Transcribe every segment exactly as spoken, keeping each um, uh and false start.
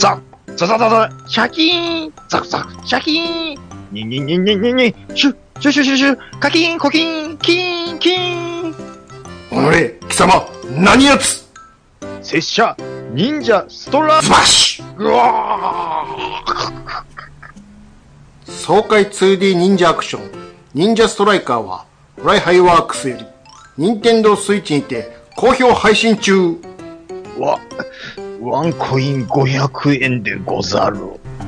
ザッザザザザシャキーンザクザクシャキーンニンニンニンニンニンニンシュシュシュシュシュカキーンコキーンキーンキーンおのれ、貴様、何やつ拙者忍者ストラズバッシュうわー爽快 ツーディー 忍者アクション、忍者ストライカーは、フライハイワークスより、任天堂スイッチにて、好評配信中。 わ、ワンコインごひゃくえんでござる。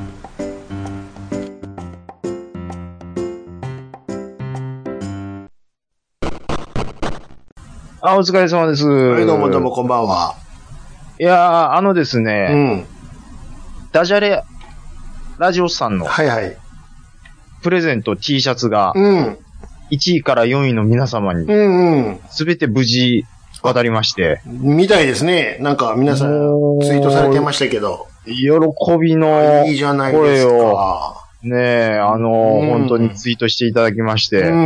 あ、お疲れ様です。 はい、どうもどうもこんばんは。 いやー、あのですうね、 ん。 ダジャレラジオさんのはいはい。 プレゼント T シャツがうん。 いちいからよんいの皆様にうんうん。 すべて無事渡りまして、 みたいですね。なんか皆さんツイートされてましたけど。 喜びのいいじゃないです声をか。 ねえ、あの、 うん本当にツイートしていただきまして、 うん。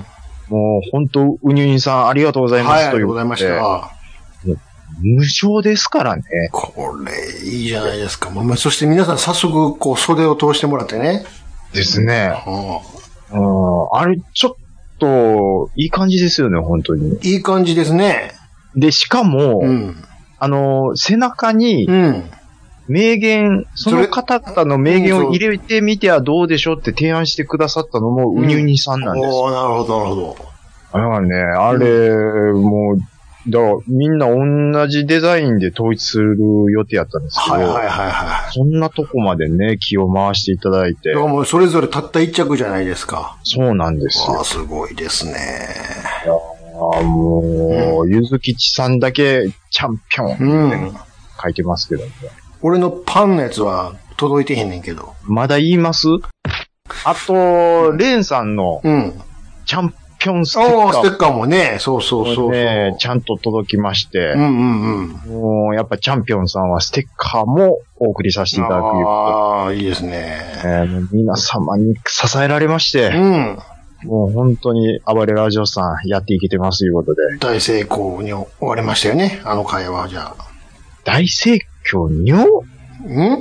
もう本当、ウニュインさんありがとうございます、 はい、ありがとうごということでざいました。 無償ですからね。 これ、いいじゃないですか。まあ、そして皆さん早速、こう、袖を通してもらってね。 ですね。 ううん、あれ、ちょっと、いい感じですよね、本当に。 ん。いい感じですね。 で、しかも、 うん。 あの、背中にう、ん。 名言、その方々の名言を入れてみてはどうでしょうって提案してくださったのも、ウニュニさんなんです。 おー、なるほど、なるほど。 だからね、あれ、もう、だからみんな同じデザインで統一する予定やったんですけど、 はいはいはいはい。 そんなとこまでね、気を回していただいてだ。からもうそれぞれたった一着じゃないですか。 そうなんですよ。 ああ、すごいですね。 あもう、ゆずきちさんだけチャンピオンってうん。 書いてますけどね。 俺のパンのやつは届いてへんねんけど。 まだ言いますあと、レンさんのうん。 チャンピオンステッおー、ステカッカーもね、そうそうそうそう。 ーね、ちゃんと届きまして、 うんうんうん。 もうやっぱチャンピオンさんはステッカーもお送りさせていただくよああ、いいですね。 えーもう皆様に支えられましうて、 ん。 もう本当に暴れラジオさんやっていけてますということで、 大成功に終わりましたよね。あの会話、じゃあ。 大盛況にょん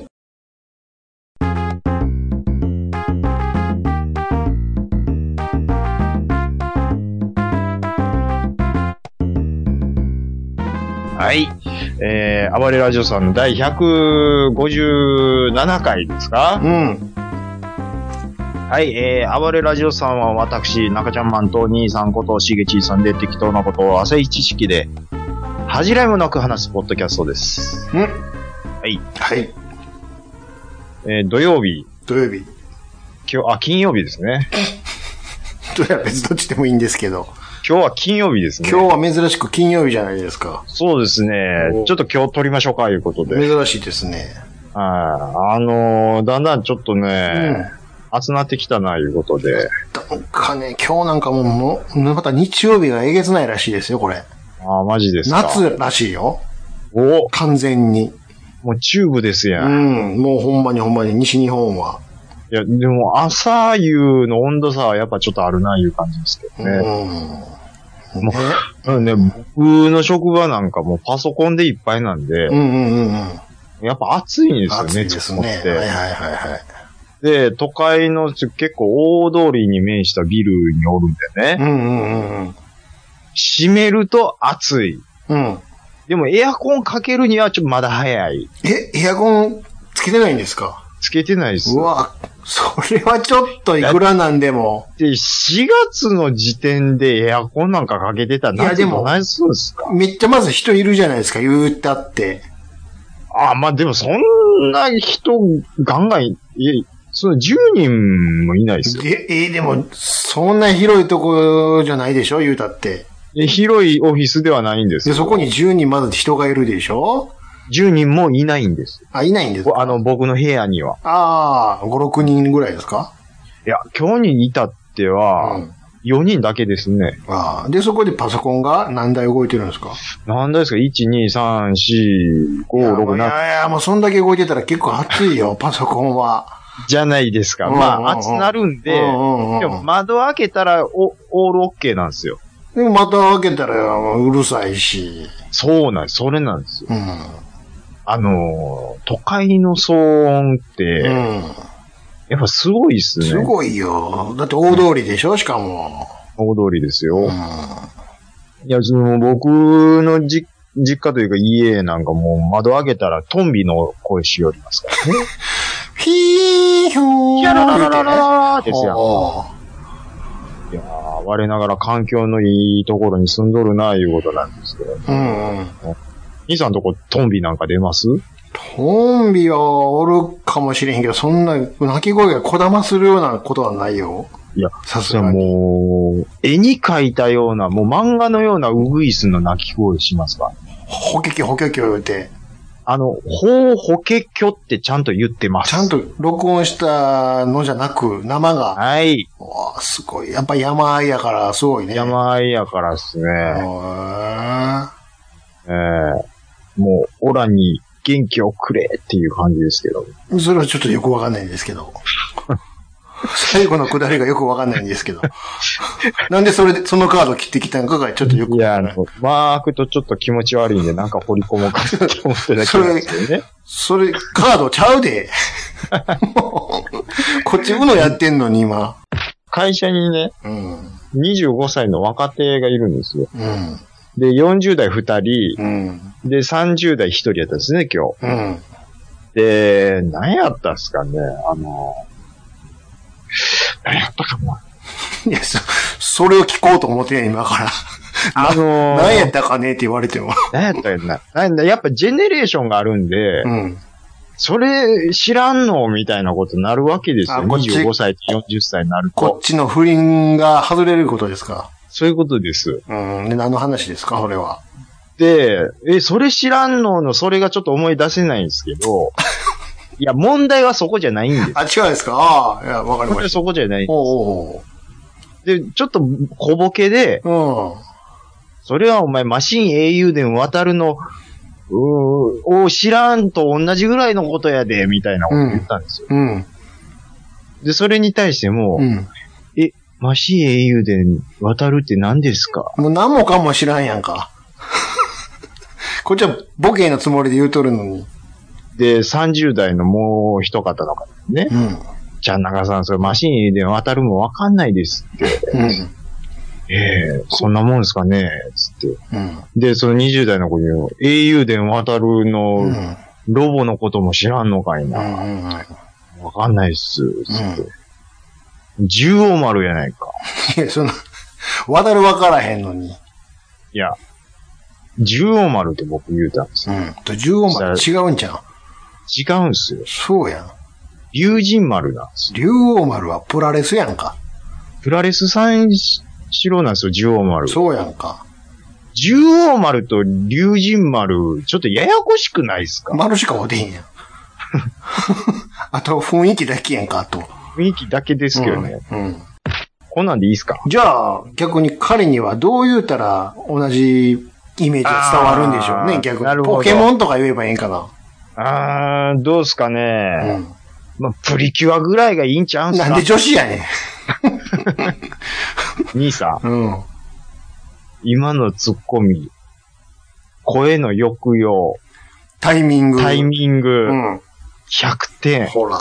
はい。えー、暴れラジオさんの第ひゃくごじゅうななかいですかうん。 はい、えー、暴れラジオさんは私、中ちゃんマンと兄さんことしげちいさんで適当なことを浅い知識で、恥じらいもなく話すポッドキャストです。 んはい。 はい。 えー、土曜日、 土曜日。 今日、あ、金曜日ですね。 どれは別どっちでもいいんですけど。 今日は金曜日ですね。 今日は珍しく金曜日じゃないですか。 そうですね。ちょっと今日撮りましょうか、いうことで。 珍しいですね。 はい。あのー、だんだんちょっとね、集まってきたな、いうことで。 なんかね、今日なんかもう、もうまた日曜日がえげつないらしいですよ、これ。 ああ、マジですか。 夏らしいよ。 お完全に。 もうチューブですや。 うんん。もうほんまにほんまに西日本は。 いや、でも朝夕の温度差はやっぱちょっとあるな、いう感じですけどね。 うん。 もううんね、僕の職場なんかもうパソコンでいっぱいなんで、 うんうんうんうん。 やっぱ暑いんですよね、 暑いですね。 熱こもってはいはいはいはい。 で、都会の結構大通りに面したビルにおるんでね、 うんうんうんうん。 閉めると暑い。 うん。 でもエアコンかけるにはちょっとまだ早い。 え、エアコンつけてないんですか？ つけてないです。 うわ、それはちょっといくらなんでも。 で、しがつの時点でエアコンなんかかけてたらいやでも何するんですか？ めっちゃまず人いるじゃないですか、言うたって。 あ、まあでもそんな人ガンガン、いや、そのじゅうにんもいないですよ。 で、えーでも、そんな広いとこじゃないでしょ、言うたって。 で広いオフィスではないんですで、 よ。 そこにじゅうにんまず人がいるでしょ？ じゅうにんもいないんです。 あ、いないんですか？ あの、僕の部屋には。 ああ、ご、ろくにんぐらいですか？ いや、今日に至っては、 うんよにんだけですね。 ああ。で、そこでパソコンが何台動いてるんですか？ なんですか ?いち、に、さん、よん、ご、ろく、 いなな。 やいや、もうそんだけ動いてたら結構熱いよ、パソコンは。 じゃないですか。 うんうんうんまあ、暑なるんで、 うんうんうんでも窓開けたらおオールオッケーなんですよ。 でもまた開けたらうるさいし。 そうなんです。それなんですよ。 うん。 あのー、都会の騒音って、うん、やっぱすごいっすね。 すごいよ。だって大通りでしょ、しかも。 大通りですよ。うん、いや、その僕のじ実家というか家なんかもう窓開けたらトンビの声しよりますからね。 ヒーヒョー。 ヒャララララララですよ。いやー、我ながら環境のいいところに住んどるな、いうことなんですけど、ね。うんうん。兄さんとこトンビなんか出ます？ トンビはおるかもしれへんけど、そんな鳴き声がこだまするようなことはないよ。 いや、さすがに。もう、絵に描いたような、もう漫画のようなウグイスの鳴き声しますか？ ホケキョホケキョ言うて。 あの、ほうホケキョってちゃんと言ってます。 ちゃんと録音したのじゃなく、生が。 はい。 わすごい。やっぱ山あいやからすごいね。 山あいやからっすね。えー、もう、オラに元気をくれっていう感じですけど。 それはちょっとよくわかんないんですけど。最後のくだりがよくわかんないんですけど。なんでそれで、そのカード切ってきたのかがちょっとよくわかんない。いや、 マークとちょっと気持ち悪いんで、なんか掘り込もうかって思ってたけど、ね。それ、 それ、カードちゃうで。こっちうのやってんのに今。 会社にね、うん、にじゅうごさいの若手がいるんですよ。うん、で、よんじゅうだいふたり、うん、で、さんじゅうだいひとりやったんですね、今日。うん、で、何やったんすかね、あの、何やったかな。 いや、そ、それを聞こうと思ってん今から。あのー、何やったかねって言われても。 何やったかな。なんだ、やっぱジェネレーションがあるんで、うん、それ知らんのみたいなことになるわけですよ。にじゅうごさいとよんじゅっさいになると。 こっちの不倫が外れることですか？ そういうことです。 うん。で、何の話ですか、それは。 で、え、それ知らんのの、それがちょっと思い出せないんですけど、いや、問題はそこじゃないんです。 あ、違うんですか？ああ、いや、わかりました。 そこじゃないんです。おうおうで、ちょっと小ボケで、うん。それはお前マシン英雄伝渡るの、うー、を知らんと同じぐらいのことやで、みたいなこと言ったんですよ。うん。うん、で、それに対しても、うん、え、マシン英雄伝渡るって何ですか？ もう何もかも知らんやんか。こっちはボケのつもりで言うとるのに。 で、さんじゅうだいのもう一方の方ね。うん。じゃあ中さん、それマシンで渡るもわかんないですって。うん。ええー、そんなもんですかねつって。うん。で、そのにじゅうだいの子に、英雄伝渡るの、ロボのことも知らんのかいな。うんうんうん、わかんないっす。つって。うん、獣王丸やないか。 いや、その、渡るわからへんのに。 いや、獣王丸って僕言うたんですよ。うん。 獣王丸違うんじゃん。 違うんすよ。 そうやん。 竜神丸なんですよ。竜王丸はプラレスやんか。 プラレス三四郎なんですよ、獣王丸。 そうやんか。 獣王丸と竜神丸、ちょっとややこしくないですか？ 丸しかおでへんやん。あと雰囲気だけやんか、あと。 雰囲気だけですけどね。うん。うん、こんなんでいいですか？ じゃあ、逆に彼にはどう言うたら同じイメージが伝わるんでしょうね、逆に。ポケモンとか言えばいいんかな。 あー、どうすかね。うん。まあ、プリキュアぐらいがいいんちゃうんすか？ なんで女子やねん。 兄さん。うん。今のツッコミ。声の抑揚。 タイミング。 タイミング。うん。ひゃくてん。 ほら。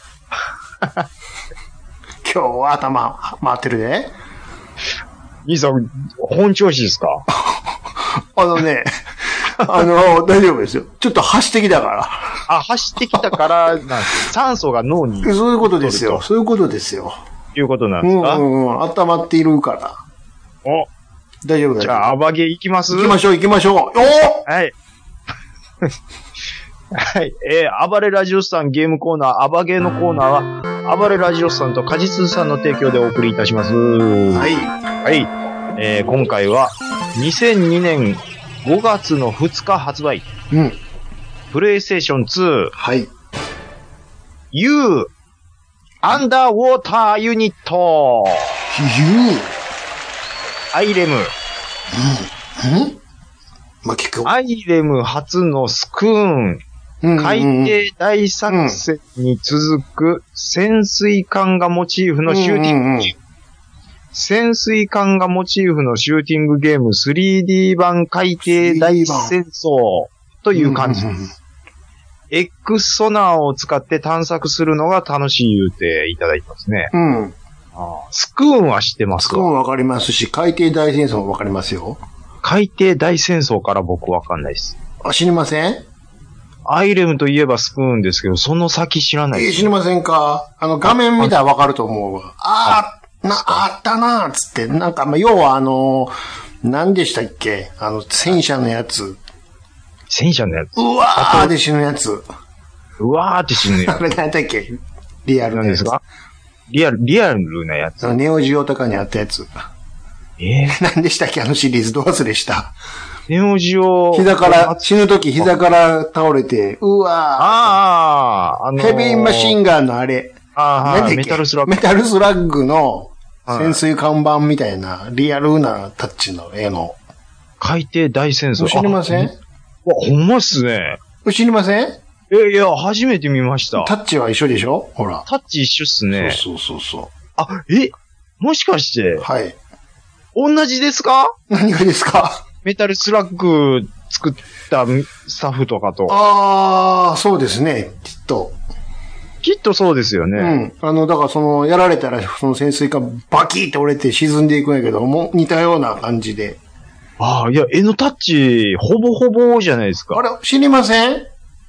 今日は頭回ってるで。 兄さん、本調子ですか？ あのね、あの、大丈夫ですよ。ちょっと走ってきたから。 あ、走ってきたから、なん酸素が脳に。 そういうことですよ。そういうことですよ。 いうことなんですか？ うんうんうん。温まっているから。 お。 大丈夫だよ。 じゃあ、アバゲー行きます？ 行きましょう行きましょう。おはい。はい。えー、暴れラジオスさんゲームコーナー、アバゲーのコーナーは、暴れラジオスさんと果実さんの提供でお送りいたします。 はい。 はい。えー、今回は、にせんにねんごがつのふつか発売。うん。プレイステーションツー。 はい。 U、アンダーウォーターユニット。 U。 アイレム。 うん。うんまあ、聞く。 アイレム初のスクーン。海底大作戦に続く潜水艦がモチーフのシューティング。うんうんうん、潜水艦がモチーフのシューティングゲーム スリーディー 版海底大戦争という感じです。 X ソナーを使って探索するのが楽しい言うていただいてますね。 うん。 あスクーンは知ってますか？ スクーンわかりますし、海底大戦争もわかりますよ。 海底大戦争から僕わかんないです。 あ、知りません？ アイレムといえばスクーンですけど、その先知らないです。 えー、知りませんか？あの、画面見たらわかると思うわ。ああ、な、あったなーつって、なんか、まあ、要はあの、何でしたっけ？あの、戦車のやつ。 戦車のやつ。 うわーで死ぬやつ。 うわーって死ぬやつ。 あれ何だっけ？リアルなやつ。 何ですか？リアル、リアルなやつ。 ネオジオとかにあったやつ。 えー、 何でしたっけ？あのシリーズど忘れした。 ネオジオ。 膝から、死ぬとき膝から倒れて、うわー。 ああ、あのー、 ヘビーマシンガンのあれ。 ああ、メタルスラッグ。 メタルスラッグの潜水看板みたいな、リアルなタッチの絵の。 海底大戦争。 知りません？ わ、ほんまっすね。 知りません？ え、いや、初めて見ました。 タッチは一緒でしょ？ほら。 タッチ一緒っすね。 そうそうそうそう。 あ、え、もしかして。 はい。 同じですか？ 何がですか？ メタルスラッグ作ったスタッフとかと。 ああ、そうですね。きっと。 きっとそうですよね。 うん。あの、だからその、やられたら、その潜水艦バキーって折れて沈んでいくんやけど、もう似たような感じで。 ああ、いや、絵のタッチ、ほぼほぼじゃないですか。 あれ、知りません？い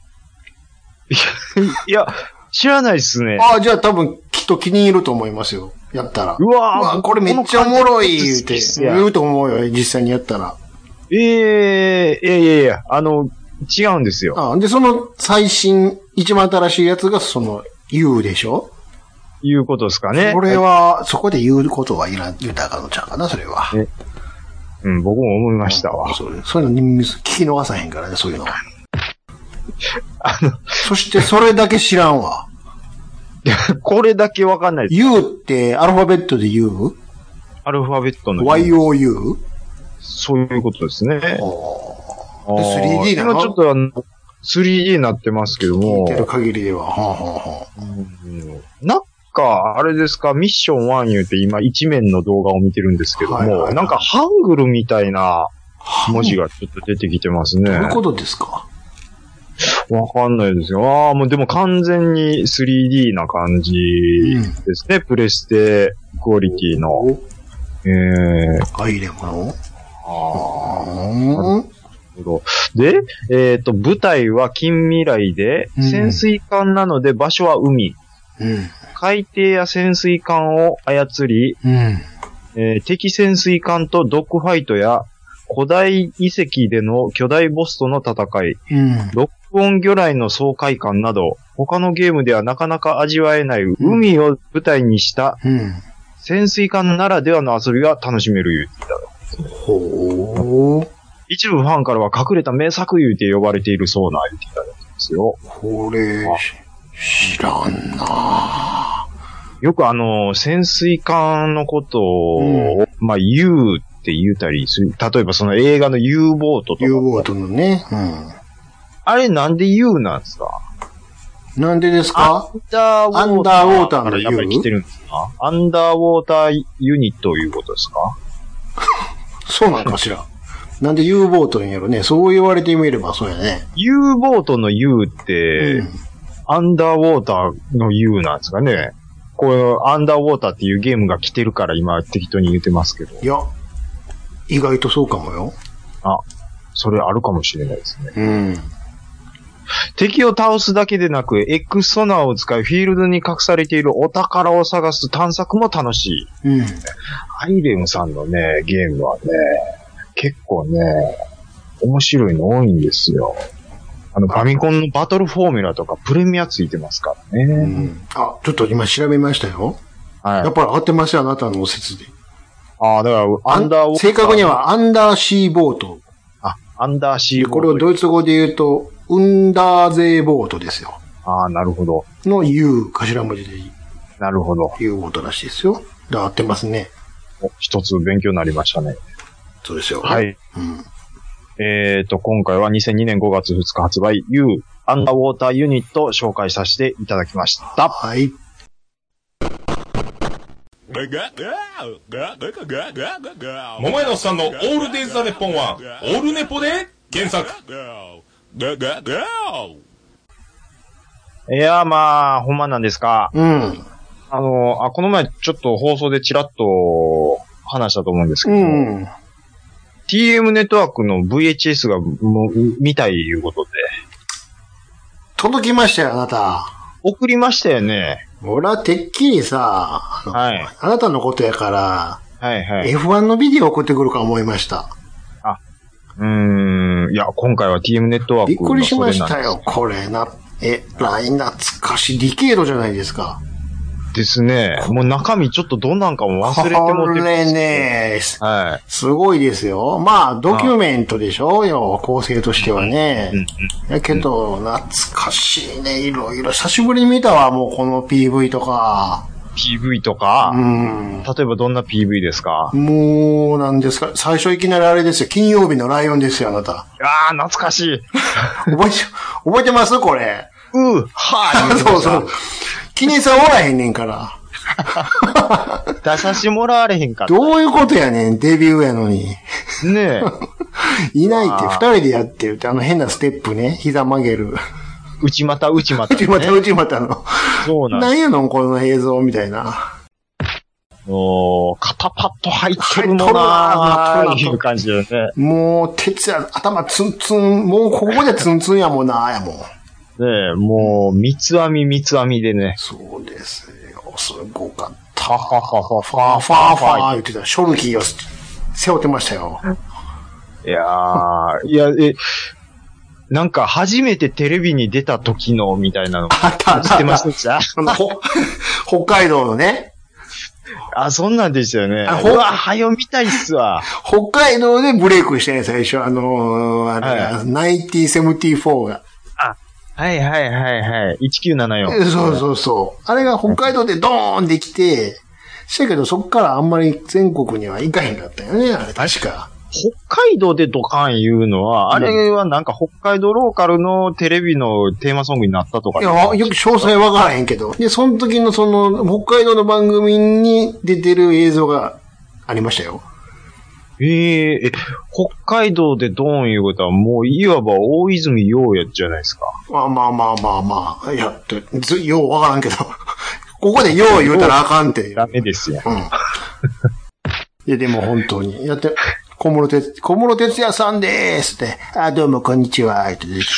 や、知らないっすね。 ああ、じゃあ多分、きっと気に入ると思いますよ。やったら。 うわぁ、うわこれめっちゃおもろい言うて、言うと思うよ、実際にやったら。 ええー、いやいやいや、あの、違うんですよ。 ああで、その最新、一番新しいやつがその、U でしょ？ いうことですかね。 これは、そこで言うことはいらん、言うたらあかんのちゃうかな、それは。 うん、僕も思いましたわ。 そう、そういうの聞き逃さへんからね、そういうのは。あの、そしてそれだけ知らんわ。 これだけわかんないです。 U ってアルファベットで U？ アルファベットのワイオーユー？ そういうことですね。 で スリーディー なの？ 今ちょっとあの、スリーディー になってますけども。 聞いてる限りでは。はあはあはあ、 うん、なんか、あれですか、ミッションワン言うて今一面の動画を見てるんですけども、はいはいはい、なんかハングルみたいな文字がちょっと出てきてますね。 どういうことですか？ わかんないですよ。ああ、もうでも完全に スリーディー な感じですね。うん、プレステクオリティの。ええー。 アイレムの？ ああ。なるほど。で、えっ、ー、と、舞台は近未来で、潜水艦なので場所は海。 うん、 海底や潜水艦を操り、 うんえー、敵潜水艦とドッグファイトや古代遺跡での巨大ボスとの戦い、 うん、 ロックオン魚雷の爽快感など、他のゲームではなかなか味わえない海を舞台にした潜水艦ならではの遊びが楽しめる言うていた。 ほー。 一部ファンからは隠れた名作言うて呼ばれているそうな言うていただきますよ。 これ、知らんなぁ。 よくあの、潜水艦のことを、うん、まあ、U って言うたりする。例えばその映画の U ボートとか。 U ボートのね。うん。 あれなんで U なんですか？ なんでですか？ アンダーウォーター。 アンダーウォーターの U？ やっぱり来てるんですか？アンダーウォーターユニットということですか？ そうなんかしら。なんで U ボートんやろね。そう言われてみればそうやね。 U ボートの U って、うん、アンダーウォーターの U なんですかね。こう、アンダーウォーターっていうゲームが来てるから今適当に言ってますけど。 いや、意外とそうかもよ。 あ、それあるかもしれないですね。 うん。 敵を倒すだけでなく、X ソナーを使いフィールドに隠されているお宝を探す探索も楽しい。 うん。 アイレムさんのね、ゲームはね、結構ね、面白いの多いんですよ。あの、ファミコンのバトルフォーミュラとかプレミアついてますからね。うん、 あ、ちょっと今調べましたよ。はい。やっぱり合ってますよ、あなたの説で。 ああ、だから、アンダーウォーター。 正確にはアンダーシーボート。 あ、アンダーシーボート。 これをドイツ語で言うと、ウンダーゼーボートですよ。 ああ、なるほど。 の U、頭文字でいい。 なるほど。 U ボートらしいですよ。だ合ってますね。 お、一つ勉強になりましたね。 そうですよ。 はい。 うん、 えっと、今回はにせんにねんごがつふつか発売 U アンダーウォーターユニットを紹介させていただきました。 はい。 桃屋のおっさんのオールデイズ・ザ・ネッポンはオールネポで検索。 いや、まあ、ほんまなんですか。 うん。 あの、あ、この前ちょっと放送でチラッと話したと思うんですけど、うん、ティーエム ネットワークの ブイエイチエス がもう見たいいうことで。 届きましたよ、あなた。 送りましたよね。 俺はてっきりさ、はい。あなたのことやから、はいはい。エフワン のビデオ送ってくるか思いました。 あ、うーん。いや、今回は ティーエム ネットワーク。 びっくりしましたよ、これな。え、ライン懐かしい。ディケードじゃないですか。 ですね。もう中身ちょっっとどんなんかも忘れてもこれね、はい。すごいですよ。まあ、ドキュメントでしょうよ、構成としてはね。うんうん、やけど、懐かしいね、いろいろ。久しぶりに見たわ、もうこの ピーブイ とか。 ピーブイ とか、うん、例えばどんな ピーブイ ですか？ もう、なんですか。最初いきなりあれですよ。金曜日のライオンですよ、あなた。 ああ、懐かしい。 覚えて、覚えてますこれ。 うー、はぁ、 そうそう。記念さんおらへんねんから。 出さしてもらわれへんかった。 どういうことやねん、デビューやのに。ねえ。 いないって、二人でやってるって、あの変なステップね、膝曲げる。 内股、内股、 ね。内股、内股の。そうなんなんやのこの映像みたいな。 おー、肩パッド入ってるのなーっていう感じだよね。 もう、鉄や、頭ツンツン、もうここでツンツンやもんなーやもん。ねえ、もう、三つ編み三つ編みでね。 そうですよ。すごかった。ファファファファファファファ言ってた。ショルキーを背負ってましたよ。 いやー、いや、え、なんか初めてテレビに出た時のみたいなの。 あった、 知ってました北海道のね。 あ、そんなんでしたよね。あ、うわ、はよ見たいっすわ。 北海道でブレイクしてね、最初。あのー、あれが、はい、ナインティーセブンティーフォーが。 あ、はいはいはいはい。いちきゅうななよん。 そうそうそう。あれが北海道でドーンできて、したけどそっからあんまり全国には行かへんかったよね、あれ確か。 北海道でドカン言うのは、あれはなんか北海道ローカルのテレビのテーマソングになったとか。 いや、よく詳細わからへんけど。で、その時のその、北海道の番組に出てる映像がありましたよ。 えー、え、北海道でドーンいうことはもういわば大泉洋やじゃないですか。 まあまあまあまあまあ。いや、ず、ようわからんけど。ここでよう言うたらあかんって。 ダメですよ。うん。いや、でも本当に。やって、小室哲、小室哲也さんでーすって。あ、どうもこんにちは。って出てき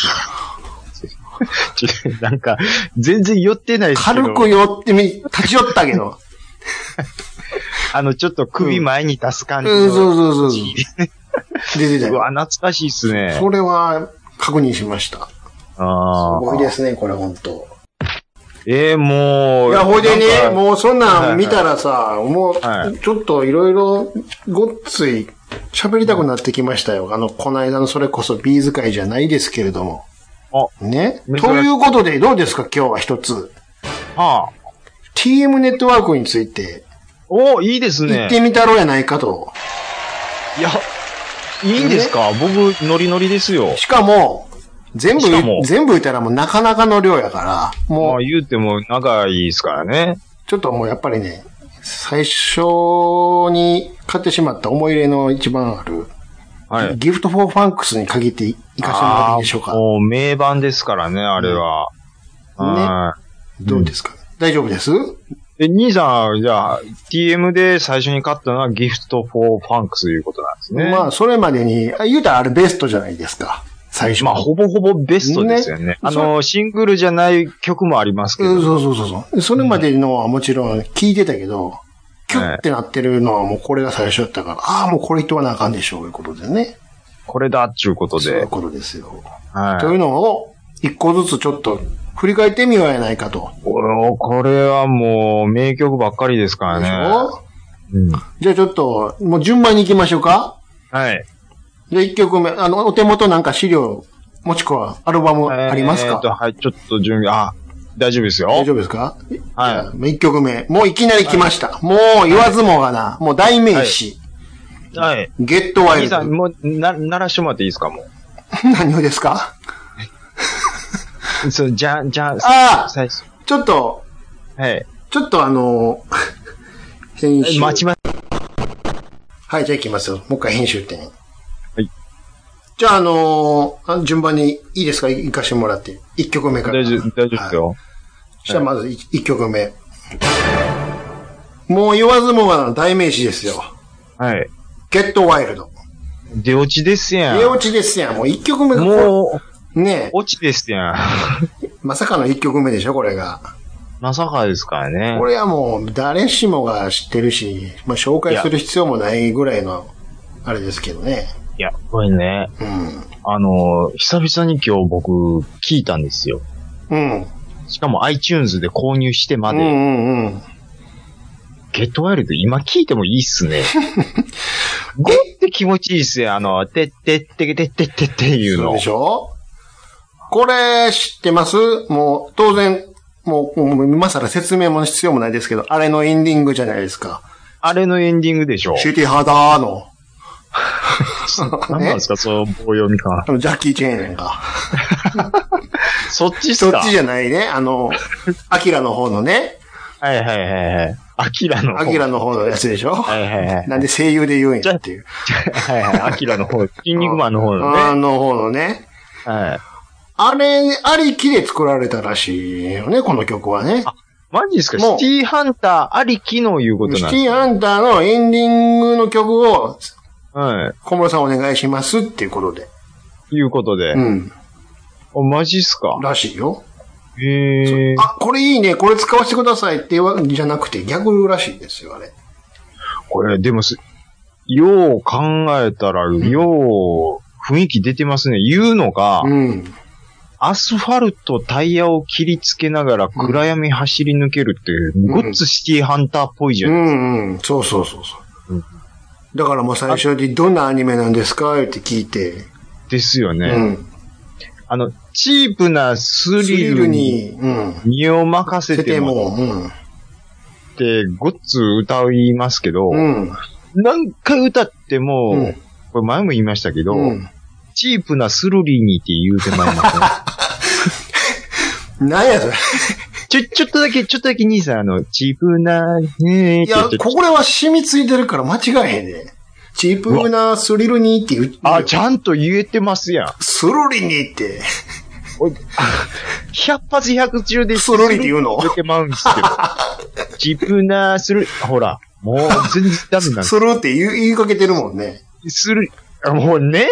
た。なんか、全然寄ってないですけど。 軽く寄ってみ、立ち寄ったけど。 あの、ちょっと首前に出す感じの、 うん。そうそうそうそう。出てたよ。 うわ、懐かしいっすね。 それは確認しました。 ああ。 すごいですね、これ本当。 ええー、もう。 いや、ほいでね、もうそんなん見たらさ、はいはい、もう、ちょっといろいろごっつい喋りたくなってきましたよ。あの、この間のそれこそビーズ会じゃないですけれども。 あ、 ね。ということで、どうですか、今日は一つ。 はあ。 ティーエム ネットワークについて。 お、いいですね。 行ってみたろうやないかと。 いや、いいんですか、ね、僕、ノリノリですよ。 しかも、全部、全部言ったらもうなかなかの量やから、もう。 まあ言うても長いですからね。 ちょっともうやっぱりね、最初に買ってしまった思い入れの一番ある、はい。ギフトフォーファンクスに限っていかせてもらっていいでしょうか。 もう名盤ですからね、あれは。 ね。どうですか、うん、大丈夫です？ え、兄さん、じゃあ、ティーエム で最初に買ったのはギフトフォーファンクスということなんですね。 まあ、それまでに、あ言うたらあれベストじゃないですか。最初。 まあ、ほぼほぼベストですよね。ねあの、シングルじゃない曲もありますけど。 そうそうそうそう。それまでのはもちろん聞いてたけど、キュッてなってるのはもうこれが最初だったから、はい、ああ、もうこれ言わなあかんでしょう、いうことでね。 これだっちゅうことで。 そういうことですよ。はい。というのを、一個ずつちょっと、振り返ってみようやないかと。 これはもう名曲ばっかりですからね。でしょ？うん。 じゃあちょっと、もう順番に行きましょうか。 はい。 じゃあ一曲目、あの、お手元なんか資料、もしくはアルバムありますか？ えー、っと、はい、ちょっと準備、あ、大丈夫ですよ。 大丈夫ですか？ はい。 一曲目。もういきなり来ました。はい、もう言わずもがな、はい、もう代名詞。 はい。 ゲットワイルド。 兄さん、もう、な、鳴らしてもらっていいですか、もう。 何をですか？ そう、じゃん、じゃん。 ああちょっと、 はい。 ちょっとあの、編集。 待ちま、 はい、じゃあ行きますよ。もう一回編集点。 はい。 じゃあ、あのー、順番にいいですか行かしてもらって。いっきょくめから。 大丈夫、大丈夫ですよ。はい、 じゃあ、まずいっきょくめ。もう言わずもがなの代名詞ですよ。 はい。 ゲットワイルド。 出落ちですやん。 出落ちですやん。もういっきょくめがもう、 ねえ。 落ちですやん。 まさかのいっきょくめでしょ、これが。 まさかですからね。 これはもう誰しもが知ってるし、まあ紹介する必要もないぐらいの、あれですけどね。 いや、これね、うん、あの、久々に今日僕聞いたんですよ。うん。しかも iTunes で購入してまで。うんうんうん。ゲットワイルド今聞いてもいいっすね。ゴって気持ちいいっすよ。あの、てってってってってってっていうの。 そうでしょ？これ知ってます？もう当然、もう、もう今更説明も必要もないですけど、あれのエンディングじゃないですか。 あれのエンディングでしょ。 シティハダーの。 何なんですか、その棒読みか。 ジャッキー・チェーンが。 そっちっすか？ そっちじゃないね。あの、アキラの方のね。 はいはいはいはい。アキラの方。 アキラの方のやつでしょ？はいはいはい。 なんで声優で言うんやっていう。 はいはい。アキラの方。筋肉マンの方のね。 あの方のね。はい。あれ、ありきで作られたらしいよね、この曲はね。あ、 マジですか？シティハンターありきのいうことなんですか？ シティハンターのエンディングの曲を、はい。小室さんお願いしますっていうことで。 いうことで。うん。あ、マジっすか？ らしいよ。 へえ。 あ、これいいね、これ使わせてくださいって言わ、じゃなくて逆らしいですよ、あれ。 これ、でもす、よう考えたら、うん、よう雰囲気出てますね。言うのが、うん。アスファルト、タイヤを切りつけながら暗闇走り抜けるっていう、うん、ゴッツシティハンターっぽいじゃないですか。 うんうん。そうそうそうそう、うん。だからもう最初にどんなアニメなんですかって聞いて。 ですよね。うん。あの、チープなスリルに身を任せても、うん、ってゴッツ歌いますけど、うん、何回歌っても、うん、これ前も言いましたけど、うん、チープなスルリにって言うてまいりますね。何やそれ。 ちょ、ちょっとだけ、ちょっとだけ兄さん、あの、チープな、ねーいや、これは染みついてるから間違えへんね。チープなスリルにって言う。 あ、ちゃんと言えてますやん。 スルリにって。 百発百中でスルリって言うの言ってまうんですけど。チープなスルリ、ほら、もう全然ダメなんです。 スルって言い、言いかけてるもんね。 スルリ、もうね。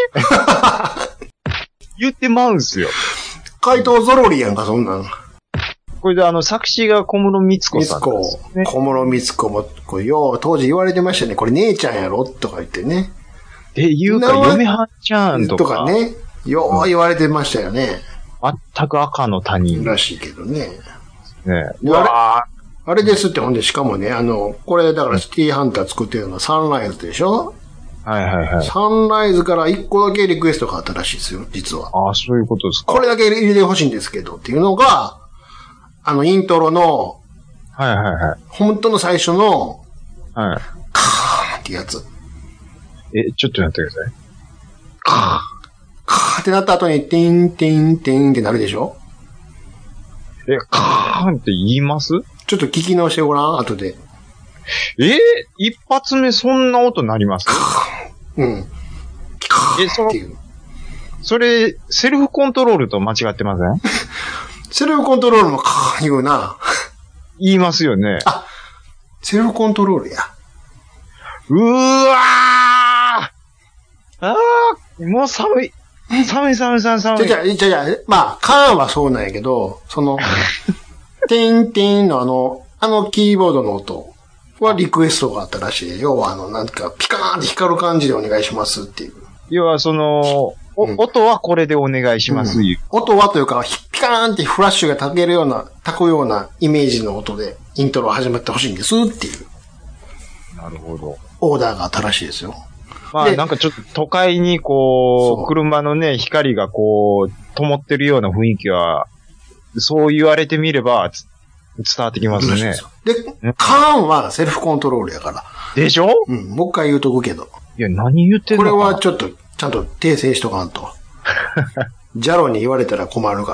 言ってまうんすよ。 怪盗ゾロリやんか、そんなん。 これであの、作詞が小室光子さんです、 ね。小室光子も、これよう、当時言われてましたね。これ姉ちゃんやろとか言ってね。 え、言うか、嫁はんちゃんとか。 とかね。よう言われてましたよね。 全く赤の他人。 らしいけどね。 ねえ。あれ、あれですって、ほんで、しかもね、あの、これだからシティハンター作ってるのはサンライズでしょ？ はいはいはい。 サンライズから一個だけリクエストがあったらしいですよ、実は。 ああ、そういうことですか。 これだけ入れてほしいんですけど、っていうのが、あの、イントロの、 はいはいはい。 本当の最初の、 はい。 カーンってやつ。 え、ちょっとやってください。 カーン。カーンってなった後に、ティンティンティンってなるでしょ？ え、カーンって言います？ ちょっと聞き直してごらん、後で。 えー、一発目そんな音なります？ うん。 え、その、それ、セルフコントロールと間違ってません？ セルフコントロールもカーン言うな。 言いますよね。 あ、セルフコントロールや。 うわーあーもう寒い。寒い寒い寒い寒い。 じゃじゃ、じゃじゃ、まあ、カーンはそうなんやけど、その、テンテンのあの、あのキーボードの音はリクエストがあったらしい。要はあの、なんか、ピカーンって光る感じでお願いしますっていう。 要はその、おうん、音はこれでお願いします、うん、 音はというか、ピカーンってフラッシュが焚けるような、焚くようなイメージの音でイントロ始まってほしいんですっていう。 なるほど。 オーダーがあったらしいですよ。 まあなんかちょっと都会にこう、車のね、光がこう、灯ってるような雰囲気は、そう言われてみれば伝わってきますね。 で、カーンはセルフコントロールやから。 でしょ？ うん、もう一回言うとくけど。 いや、何言ってんのかな？ これはちょっと、ちゃんと訂正しとかんと。ジャロに言われたら困るから。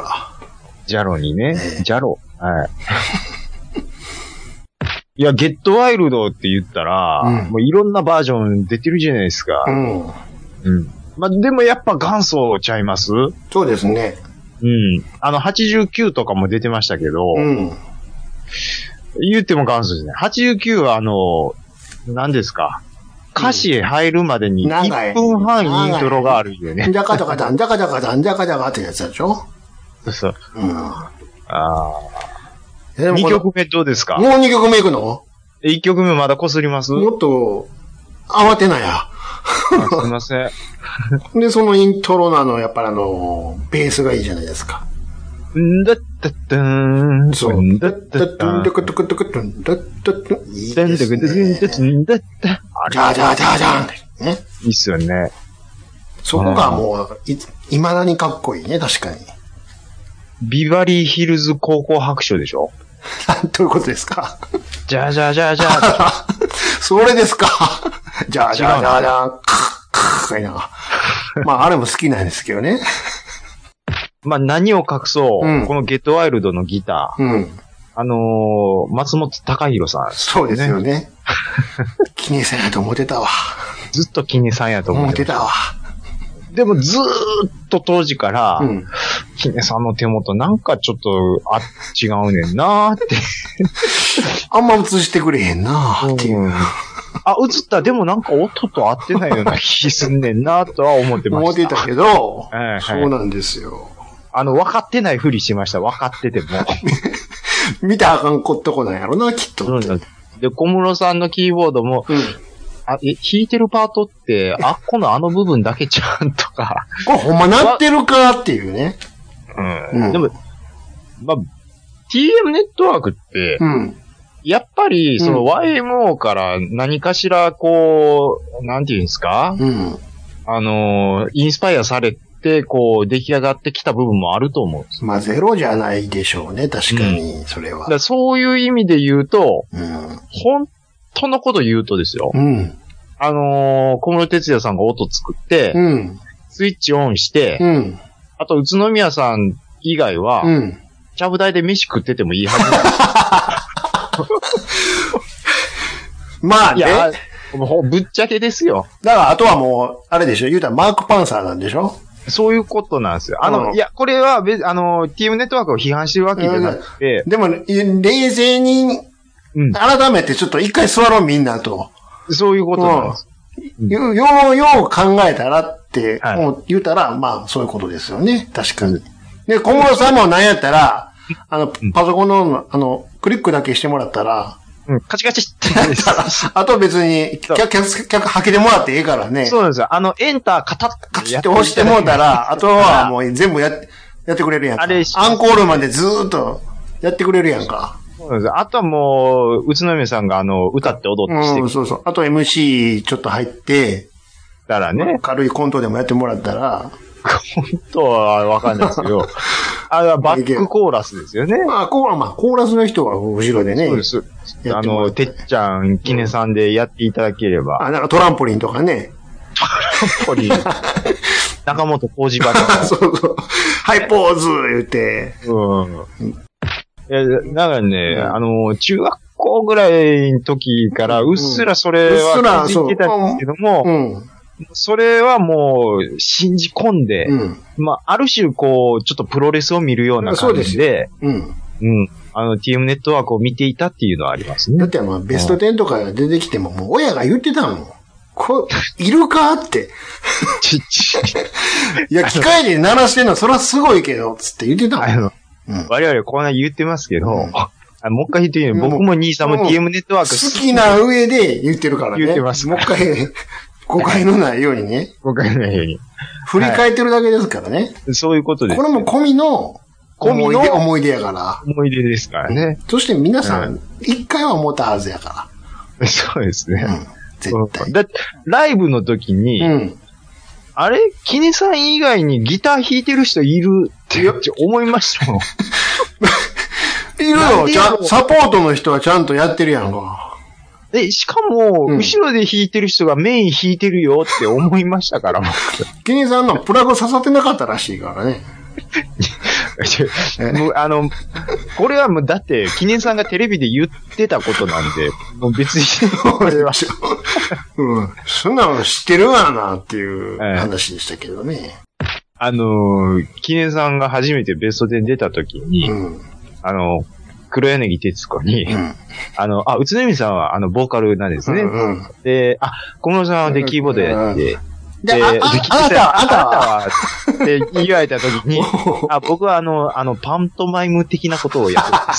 ジャロにね。えー、ジャロ。はい。いや、ゲットワイルドって言ったら、うん、もういろんなバージョン出てるじゃないですか。うん。うん。 まあ、でもやっぱ元祖ちゃいます？ そうですね。 うん。あの、はちじゅうきゅうとかも出てましたけど、うん。言っても元祖ですね。はちじゅうきゅうはあの、何ですか。歌詞へ入るまでにいっぷんはんイントロがあるよね。 じゃかじゃかじゃんじゃかじゃかじゃんじゃかじゃかってやつでしょ？ そうそう。うん。ああ。にきょくめどうですか？ もうにきょくめいくの？ いっきょくめまだこすります？ もっと、慌てなや。 すいません。 で、そのイントロのあの、やっぱりあの、ベースがいいじゃないですか。 んだったったーん。 そう。んだったったんだくとくとくとんだったった。いいですね。んだった。じゃあじゃあじゃあじゃあね。 いいっすよね。 そこがもう、い、未だにかっこいいね、確かに。 ビバリーヒルズ高校白書でしょ？ どういうことですか？ じゃあじゃあじゃあじゃあ。 それですか？じゃあじゃあじゃあじゃあ。かいな。まあ、あれも好きなんですけどね。 まあ、何を隠そう、うん、このゲットワイルドのギター。うん、あのー、松本隆弘さん、ね。 そうですよね。キネさんやと思ってたわ。 ずっとキネさんやと思ってた。 思ってたわ。 でもずーっと当時から、うん、キネさんの手元なんかちょっと、あ、違うねんなーって。 あんま映してくれへんなーっていう。うん、 あ、映った。でもなんか音と合ってないような気すんねんなとは思ってました。 思ってたけど、はいはい、そうなんですよ。 あの、分かってないふりしました。分かってても。 見たらあかんことこなんやろな、きっと。 で、小室さんのキーボードも、うん、あ、え、弾いてるパートって、あっこのあの部分だけちゃんとか。 これほんまなってるかっていうね。 うん。うん、でも、まあ、ティーエム ネットワークって、うん、やっぱり、その ワイエムオー から何かしら、こう、なんていうんですか、うん、あの、インスパイアされて、こう、出来上がってきた部分もあると思うんです。 まあ、ゼロじゃないでしょうね、確かに、それは。 だそういう意味で言うと、うん、本当のこと言うとですよ。うん、あのー、小室哲也さんが音作って、うん、スイッチオンして、うん、あと、宇都宮さん以外は、うん、ちゃぶ台で飯食っててもいいはずなんです。 まあね。いや、 ぶっちゃけですよ。 だからあとはもう、あれでしょ、言うたらマークパンサーなんでしょ？ そういうことなんですよ。あの、うん、いや、これは別、あの、ティーエム ネットワークを批判してるわけじゃなくて。 でも、冷静に、改めてちょっと一回座ろうみんなと。 そういうことなんです。 うん、よう、よう考えたらって、はい、言うたら、まあ、そういうことですよね。確かに。で、小室さんも何やったら、あの、パソコンの、あの、クリックだけしてもらったら、 うん、カチカチってやったら、あと別に、客、客、客、吐けてもらっていいからね。 そうなんですよ。あの、エンターカタッカチって押してもらったら、あとはもう全部や、やってくれるやんか。あれ、アンコールまでずーっとやってくれるやんか。 そうなんですよ。あとはもう、宇都宮さんがあの、歌って踊ってしてうん、そうそう。あと エムシー ちょっと入って、 だからね。 軽いコントでもやってもらったら、 コントはわかんないですけど、あれはバックコーラスですよね。 まあ、コーラ、まあ、コーラスの人は後ろでね。 そうです。あの、てっちゃん、キネさんでやっていただければ。 あ、なんかトランポリンとかね。 トランポリン。中本浩二バカ。 そうそう。はい、ポーズ言って。うん。 いや、だからね、うん、あの、中学校ぐらいの時から、うっすらそれは気づいてたんですけども、うんうんそれはもう、信じ込んで、うん、まあ、ある種、こう、ちょっとプロレスを見るような感じで、うん。うん。あの、ティーエム ネットワークを見ていたっていうのはありますね。 だってまあ、ベストテンとか出てきても、もう親が言ってたもん。こいるかって。ちっち。いや、機械で鳴らしてんの、それはすごいけど、つって言ってたもん。あの、 うん、我々こんな言ってますけど、うん、もう一回言ってみる。僕も兄さんも ティーエム ネットワーク好きな上で言ってるからね。 言ってます。 もう一回。誤解のないようにね。 誤解のないように。 振り返ってるだけですからね。 はい、そういうことです。 これも込みの思い出、思い出やから。 思い出ですからね。 そして皆さん、一回は思ったはずやから。 そうですね。うん、 絶対。 だって、ライブの時に、うん、あれキネさん以外にギター弾いてる人いるって思いましたもん。いるよ。ちゃサポートの人はちゃんとやってるやんか。 で、しかも、うん、後ろで弾いてる人がメイン弾いてるよって思いましたから、僕。 キネさんのプラグ刺さってなかったらしいからね。 もうあの、これはもうだって、キネさんがテレビで言ってたことなんで、もう別に。 うん。そんなの知ってるわなっていう話でしたけどね。ええ、 あのー、キネさんが初めてベストテン出た時に、うん、あの、黒柳徹子に、うん、あの、あ、宇都宮さんはあの、ボーカルなんですね。うんうん、で、あ、小室さんはでキーボードやって、 で、で、あ、あ、あなたは、あなたは、 って言われた時に、あ、僕はあの、あの、パントマイム的なことをやってます。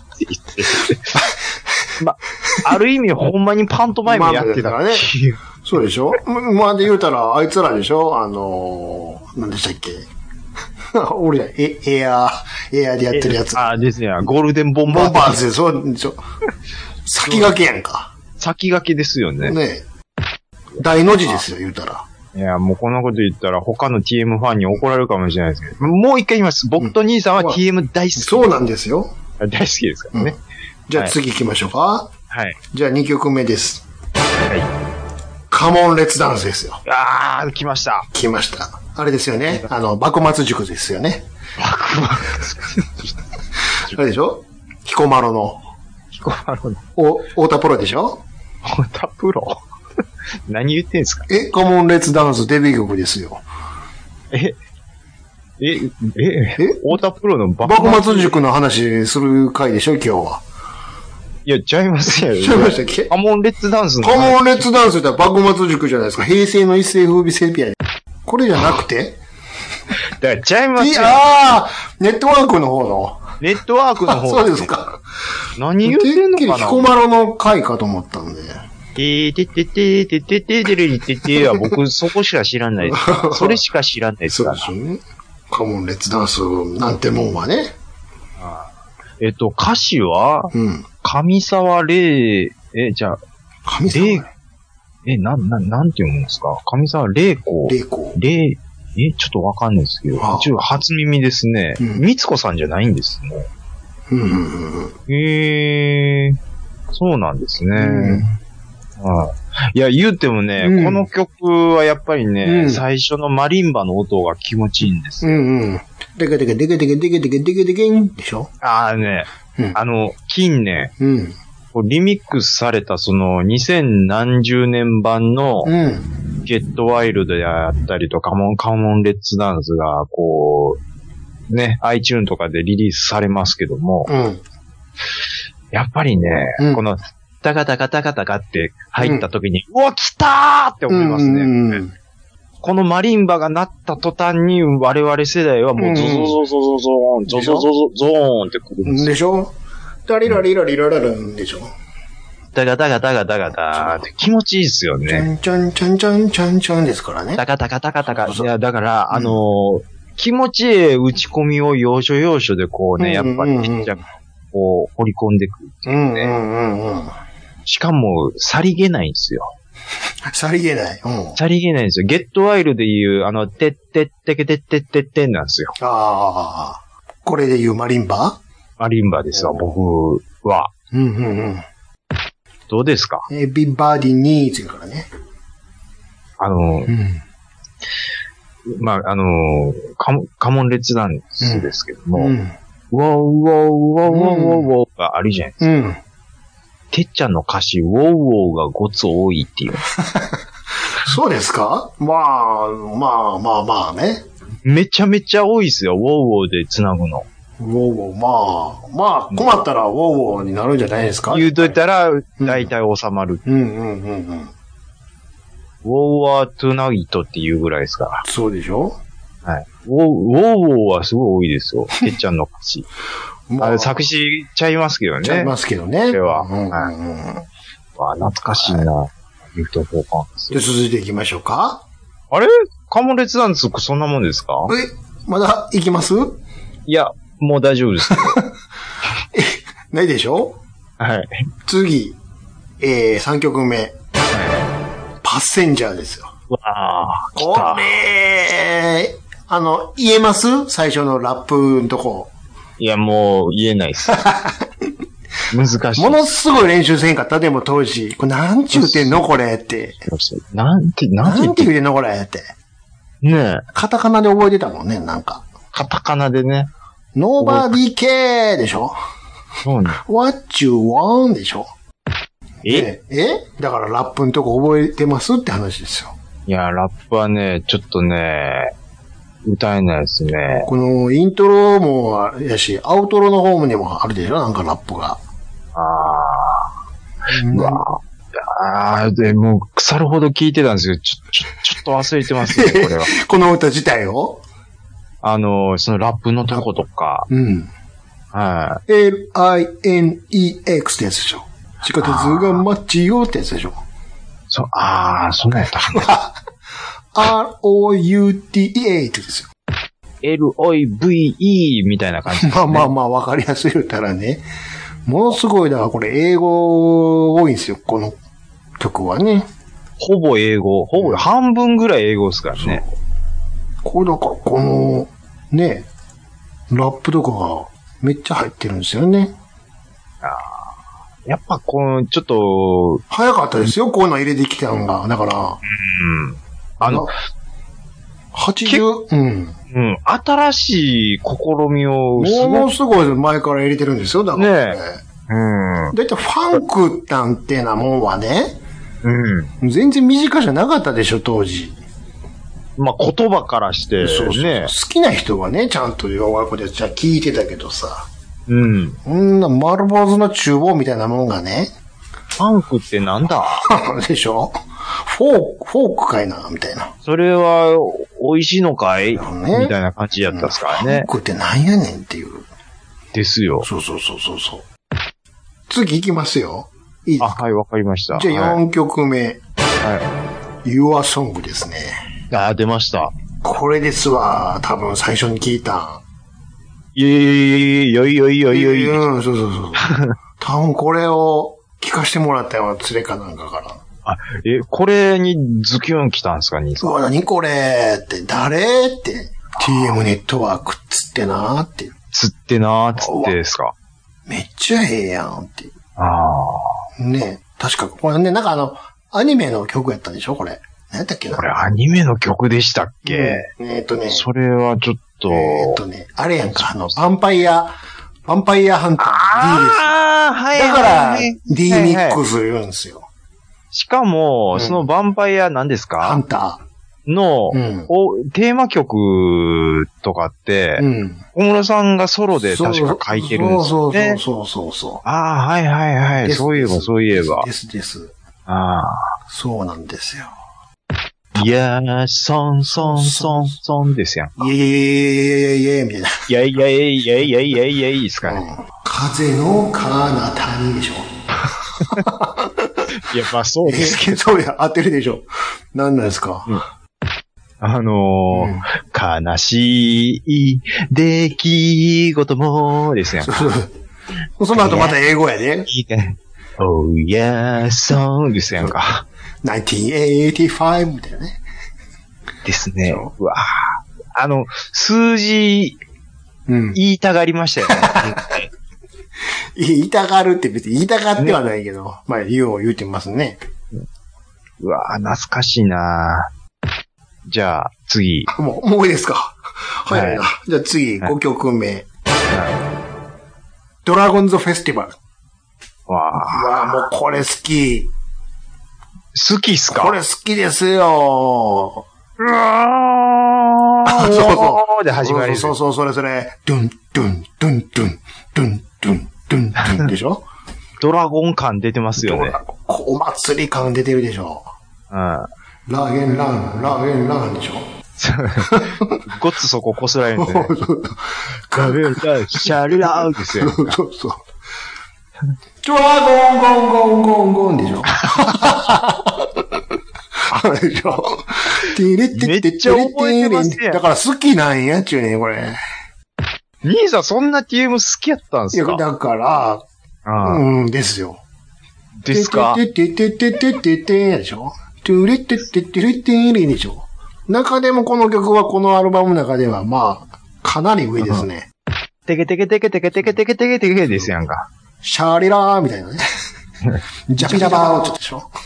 って言って。ま、ある意味ほんまにパントマイムやってたからね。 そうでしょ？まあ、で言うたら、あいつらでしょ？あのー、何でしたっけ？俺、え、エアー、エアーでやってるやつ。 あ、ですね。ゴールデンボンバー。 ボンバーズで、そうでしょ。先駆けやんか。 先駆けですよね。 ねえ。大の字ですよ、言うたら。 いや、もうこんなこと言ったら他の ティーエム ファンに怒られるかもしれないですけど、もう一回言います。僕と兄さんは ティーエム 大好き、うん。 そうなんですよ。 大好きですからね。うん、 じゃあ次行きましょうか。 はい。 じゃあにきょくめです。 はい。 カモンレッツダンスですよ。 あー、来ました。 来ました。あれですよね。あの、幕末塾ですよね。 幕末塾。あれでしょ？彦摩呂の。 彦摩呂の。 お、太田プロでしょ？ 太田プロ何言ってんすか？ え、カモンレッツダンスデビュー曲ですよ。 え、え、え、え、太田プロの幕末塾の話する回でしょ、今日は。 いや、ちゃいますよ。 ちゃいましたっけ？ カモンレッツダンスの。 カモンレッツダンスって幕末塾じゃないですか。平成の一世風靡セピア。これじゃなくてだからちゃいますよ。 ああ、ネットワークの方の。 ネットワークの方、 ね、そうですか。 何言ってんのかな。 彦摩呂の回かと思ったんで。 てーてててててててれてては僕そこしか知らないです。それしか知らないですから。 そうですよね。カモンレッツダンスなんてもんはね。 ああえっと、歌詞は、 うん。 上沢玲、え、じゃあ、 上沢玲え、な、な、なんて読むんですか？上沢玲子。 玲子。 玲、え、ちょっとわかんないですけど、一応初耳ですね。みつこさんじゃないんですね。 うんうんうん、 へー、そうなんですね。うんはい、いや、言うてもね、うん、この曲はやっぱりね、うん、最初のマリンバの音が気持ちいいんですよ。 うんうん。でけでけでけでけでけでけでけでけんでしょ？ ああね、うん、あの、近年、 うん、 リミックスされたそのにせんなんじゅうねん版の、 うん、 ゲットワイルドであったりとか、カモン、カモンレッツダンスが、こう、ね、iTunes とかでリリースされますけども、 うん、 やっぱりね、うん、この、タカタカタカタカって入った時に、うん、うわ、来たーって思いますね、 うんうん。 このマリンバが鳴った途端に我々世代はもうゾゾゾゾゾゾーン、ゾゾゾゾゾーンってくるんですよ。 でしょ？ダリラリラリララランでしょ？ タカタカタカタカタって気持ちいいですよね。 チャンチャンチャンチャンチャンチャンですからね。 タカタカタカタカ。いや、だから、うん、あのー、気持ちいい打ち込みを要所要所でこうね、やっぱりちっちゃくこう掘り込んでくるっていうね。 うんうんうんうん。 しかも、さりげないんですよ。 さりげない。うん。 さりげないんですよ。ゲットワイルでいう、あの、てってってけてってってってんなんですよ。 ああ。これでいうマリンバ？ マリンバですわ、僕は。 うんうんうん。 どうですか？ エビバディニーズからね。 あの、 うん、 まあ、あの、カモ、カモンレッツダンスですけども、 うん、 ウォーウォーウォーウォーウォーウォーがあるじゃないですか。 うん。 てっちゃんの歌詞、ウォーウォーがごつ多いっていう。 そうですか？まあ、まあまあまあね。 めちゃめちゃ多いですよ、ウォーウォーで繋ぐの。 ウォーウォー、まあ、まあ、困ったらウォーウォーになるんじゃないですか？ 言うといたら、大体収まる。 うんうんうんうん。ウォーワートゥナイトっていうぐらいですから。 そうでしょ？ はい。ウォーウォーウォーはすごい多いですよ。てっちゃんの歌詞。まあ、あれ作詞ちゃいますけどね。 ちゃいますけどね。 これは。 うんうんうん。はい、 わあ、懐かしいな。 はい、 ギフト交換です。 で、続いていきましょうか。 あれカモンレッツダンスそんなもんですか？ え、まだいきます？ いや、もう大丈夫です。 え、ないでしょ？ はい。 次、えー、さんきょくめ。はい、パッセンジャーですよ。 わあ、来た。 これ、あの、言えます？最初のラップのとこ。 いや、もう言えないです。難しい。 ものすごい練習せんかった。でも当時。これなんちゅうてんのこれって。 なんて、なんて。 なんて言うてんのこれって。 ねえ。 カタカナで覚えてたもんね、なんか。 カタカナでね。 Nobody care でしょ？ そうね。 What you want でしょ？ ええだからラップのとこ覚えてますって話ですよ。 いや、ラップはね、ちょっとね、歌えないですね。 このイントロもやし、アウトロのホームにもあるでしょなんかラップが。 あー。うわあー、でもう腐るほど聞いてたんですけど、ちょ、ちょ、ちょっと忘れてますね、これは。 この歌自体をあの、そのラップのとことか。 うん。 はい。 エルアイエヌイーエックス ってやつでしょ。地下鉄が街よってやつでしょ。 そう、ああ、そんなんやったかな。 アールオーユーティーエー ってですよ。 エルオーブイイー みたいな感じですね。 まあまあまあ、わかりやすい言ったらね。ものすごい、だからこれ英語多いんですよ、この曲はね。 ほぼ英語。ほぼ、半分ぐらい英語ですからね。 これだから、この、ね、ラップとかがめっちゃ入ってるんですよね。 あやっぱこの、ちょっと、 早かったですよ、こういうの入れてきたのが。だから、 うん。あの、 はちじゅう、うん。 うん。新しい試みをすものすごい前から入れてるんですよ、だからね。 ねうん。 だいたいファンクなんてなもんはね、 うん。 全然身近じゃなかったでしょ、当時。 まあ、言葉からして、ね。 そうそう。好きな人はね、ちゃんと洋楽でじゃあ聞いてたけどさ。 うん。 こんな丸坊主の厨房みたいなもんがね。 ファンクってなんだでしょフォーク、フォークかいなみたいな。 それは、美味しいのかい、 ね、 みたいな感じやったっすからね。 フォークってなんやねんっていう。 ですよ。 そうそうそうそうそう。次行きますよ。いいですか？ あ、はい、わかりました。 じゃあよんきょくめ。 はい。 はい、Your Song ですね。 あ、出ました。 これですわ。多分最初に聞いた。 いやいやいやいやいやいやいやいや。 うん、そうそうそう。多分これを聞かしてもらったよ、連れかなんかから。 あ、え、これにズキュン来たんですか、兄さん。 うわ、何これって、誰って。ティーエム ネットワークっつってなーって。 つってなーつってですか。 めっちゃええやんって。 ああ。 ね確かこれね、なんかあの、アニメの曲やったでしょこれ。何やったっけなこれアニメの曲でしたっけ、 うん、えー、っとね。 それはちょっと。 えー、っとね、あれやんか、あの、ヴァンパイア、ヴァンパイアハンター D です。 ああ、はいはい。 だから、D ミックス言うんですよ。はいはい、 しかも、 うん、 そのヴァンパイア何ですかハンターの、うん、おテーマ曲とかって、うん、小室さんがソロで確か書いてるんですよね。 そうそうそうそう。 ああ、はいはいはい。そういえばそういえば。 ですです。 ああ。 そうなんですよ。 いやー、ソンソンソンソンですやん。 いやいやいやいやいやいやみたいな。 いやいやいやいやいやいやいやいいですかね。うん、 風の彼方にでしょ。 いや、まあそうですけど。 そうや、当てるでしょ。何なんですか、うん、 あのーうん、悲しい出来事もですやん。 そうその後また英語やで。 Oh yeah, song ですやんか。 せんきゅうひゃくはちじゅうごみたいなね。 ですね。うわあの、数字、うん、言いたがりましたよね。 言いたがるって別に言いたがってはないけど、ね、まあ言うを言うてますね。 うわぁ、懐かしいなじゃあ、次。 もう、もういいですか。早いな。はい、じゃあ次、ごきょくめ。はい、ドラゴンズフェスティバル。 わぁ。 うわぁ、もうこれ好き。 好きっすか？ これ好きですよ。 うわー。 そうそう。 で始まり。 そうそう、それそれ。ドゥン、ドゥン、ドゥン、ドゥン、ドゥン、ドゥン、ドゥン、ドゥンでしょ？ ドラゴン感出てますよね。 お祭り感出てるでしょ。 うん。 ラーゲンラン、ラーゲンランでしょ。 ごっつそここすられるんでね。ガベルラ、シャルラーですよ。 そうそうそう。ドラゴンゴンゴンゴンゴンでしょ。あれでしょ。 めっちゃ覚えてますやん。 だから好きなんやっちゅうね、これ。 兄さんそんな ティーエム 好きやったんですか？ いや、だから、あうん、ですよ。 ですか？ てててててててでしょ。トゥレテテテレテレでしょ。中でもこの曲はこのアルバムの中ではまあ、かなり上ですね。 テケテケテケテケテケテケテケテケですやんか。 シャーリラーみたいなね。ジャピダバーウトでしょ。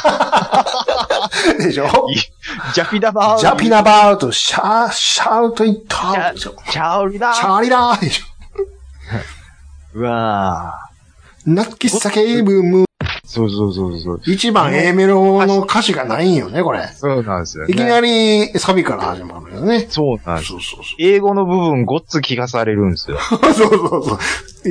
でしょジャピダバーウト。 ジャピダバーウト、シャー、シャウトイッターでしょ。 シャーリラー。 シャーリラーでしょ。 うわぁ。泣き叫ぶムー。 そうそうそうそう。 一番 A メロの歌詞がないんよね、これ。 そうなんですよね。 いきなりサビから始まるよね。 そうなんです。 そうそうそう。 英語の部分ごっつ聞かされるんですよ。 そうそうそう。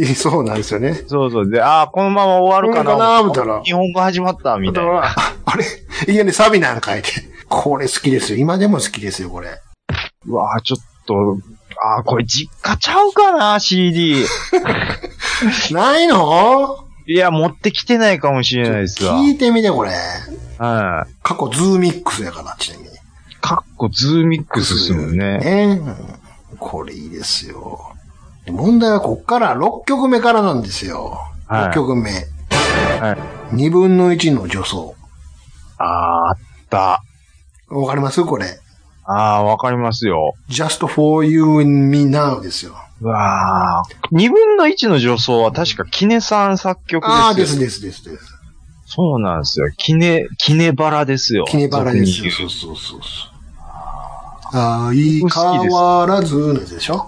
そうなんですよね。 そうそう。で、ああ、このまま終わるかな。 かな、みたいな。 日本語始まった、みたいな。 あれいきなりサビなんかいて。これ好きですよ。今でも好きですよ、これ。 うわぁ、ちょっと、ああ、これ実家ちゃうかな、シーディー。 ないのいや、持ってきてないかもしれないですわ。 聞いてみて、これ。 はい。 過去ズーミックスやから、ちなみに。 過去ズーミックスですもんね。 ね、うん。これいいですよ。問題はこっからろっきょくめからなんですよ。はい、ろっきょくめ。はい。にぶんのいちの助走。 あー、あった。 わかりますこれ。 ああ、わかりますよ。 just for you and me now ですよ。 うわあ。二分の一の助走は確かキネさん作曲ですよ。 ああ、ですですですです。 そうなんですよ。キネ、キネバラですよ。 キネバラですよ。そうそうそうそう。相変わらずのやつでしょ？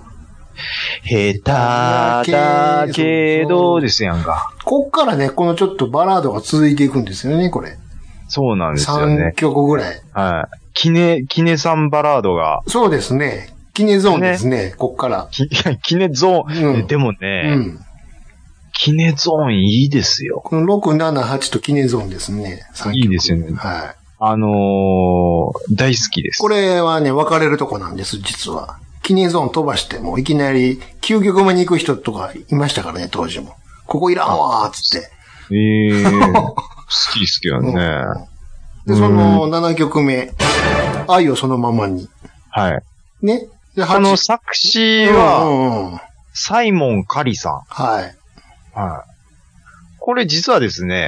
下手だけどですやんか。 こっからね、このちょっとバラードが続いていくんですよね、これ。 そうなんですよね。 さんきょくぐらい。 はい。キネ、キネさんバラードが。 そうですね。キネゾーンですね、ねこっから。 キ, キネゾーン、うん、でもね、うん、キネゾーンいいですよ。 このろく、なな、はちとキネゾーンですね。 いいですよね。はい。あのー、大好きです。 これはね、分かれるとこなんです、実は。キネゾーン飛ばしても、いきなりきゅうきょくめに行く人とかいましたからね、当時も。ここいらんわーっつって。 ええー、好きですけどね。 うん、で、そのななきょくめ、愛をそのままに。 はい。 ね。 で、この作詞は、サイモン・カリさん。 はい。 はい。これ実はですね、 うん。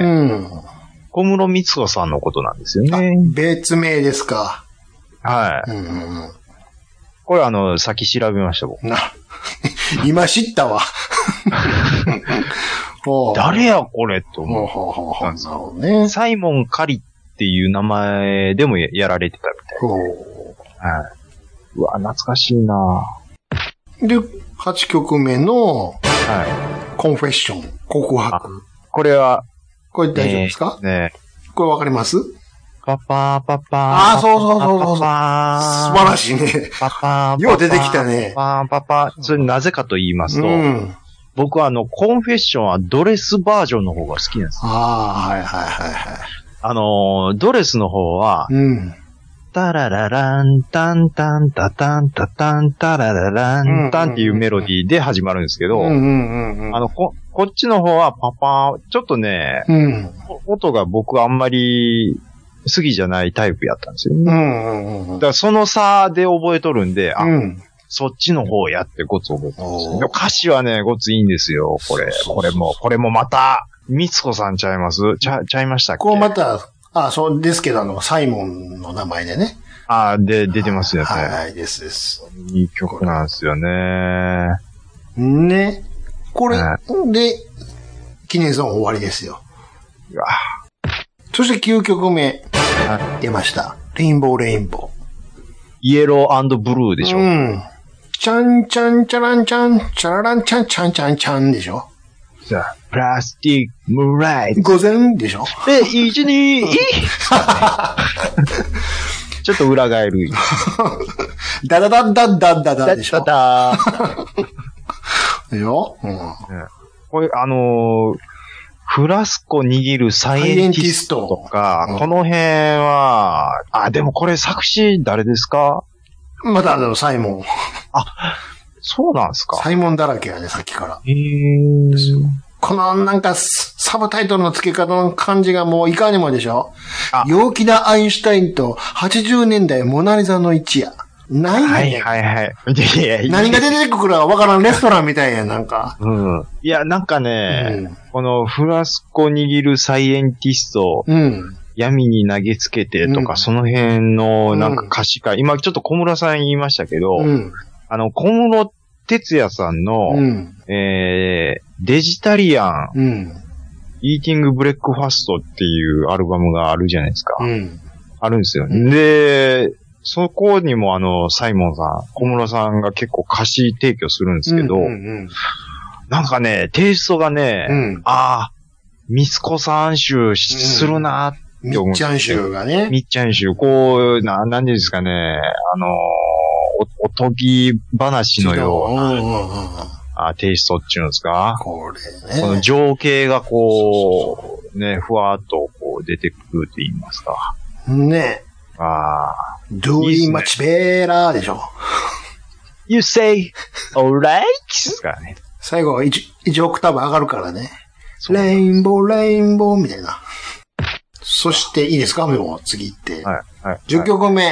小室光子さんのことなんですよね。 別名ですか。 はい。うん、これあの、先調べました、僕。な、 今知ったわ。 誰やこれと思ったんですよね。サイモン・カリっていう名前でも や, やられてたみたいです。はい。うわ、懐かしいなで、はちきょくめの、はい。コンフェッション、告白。 これは、 これ大丈夫ですか？ねえ。これわかります？ パパーパパー。 ああ、そうそうそうそう。素晴らしいね。 パパー。 よう出てきたね。 パパーパパー。それなぜかと言いますと、うん、僕はあの、コンフェッションはドレスバージョンの方が好きなんです。 ああ、はいはいはいはい。 あの、ドレスの方は、うん。タララランタンタンタタンタタンタララランタンっていうメロディーで始まるんですけど、あの、こ、こっちの方はパパー、ちょっとね、うん、音が僕はあんまり好きじゃないタイプやったんですよね。うんうんうん、だからその差で覚えとるんで、あ、うん、そっちの方やってごつ覚えてます。歌詞はね、ごついいんですよ、これ。これも、これもまた、みつこさんちゃいますちゃ、ちゃいましたっけ？ こうまた、あ、そうですけど、あの、サイモンの名前でね。 ああ、で、出てますよね。 はい、はい、ですです。 いい曲なんですよね。 ね。これ、はい、で、記念ゾーン終わりですよ。うわそしてきゅうきょくめ、はい、出ました。レインボーレインボー。 イエロー&ブルーでしょ。うん。 チャンチャンチャランチャン、チャラランチャンチャンチャンチャンでしょ。 さあ、プラスティックムライト。 午前でしょ。 で、一、二、一。ちょっと裏返る。 ダダダダダダダでしょ。 ダダダ。 でしょ、うん、 これ、あのー、フラスコ握るサイエンティストとか、うん、この辺は、あ、でもこれ作詞誰ですか？ またあの、サイモン。 あ、そうなんですか？ サイモンだらけやね、さっきから。 へー。ですよ。 このなんかサブタイトルの付け方の感じがもういかにもでしょ？陽気なアインシュタインとはちじゅうねんだいモナリザの一夜。何やねん。 はいはいはい。いやいや何が出てくるかわからんレストランみたいやなんか。 うん。いや、なんかね、うん、このフラスコ握るサイエンティスト、うん、闇に投げつけてとか、うん、その辺のなんか歌詞か、うん、今ちょっと小室さん言いましたけど、うん、あの、小室哲也さんの、うん、えー、デジタリアン、うん、イーティングブレックファストっていうアルバムがあるじゃないですか。うん、あるんですよ。うん、で、そこにもあの、サイモンさん、小室さんが結構歌詞提供するんですけど、うんうんうん、なんかね、テイストがね、うん、ああ、 ミスコさん集するなって思って。 みっちゃん集がね。 みっちゃん集、こう、な、なんでですかね、あのー、お、おとぎ話のような、うんうんうん、あテイストっていうんですか？ これね。 この情景がこう、ね、ふわっとこう出てくるって言いますか。 ね。 ああ。 doing much better でしょ。 You say, alright? ですからね。 最後はいち、いちオクターブ上がるからね。レインボー、レインボーみたいな。そしていいですかもう次行って。はい。はい。じゅっきょくめ。はい。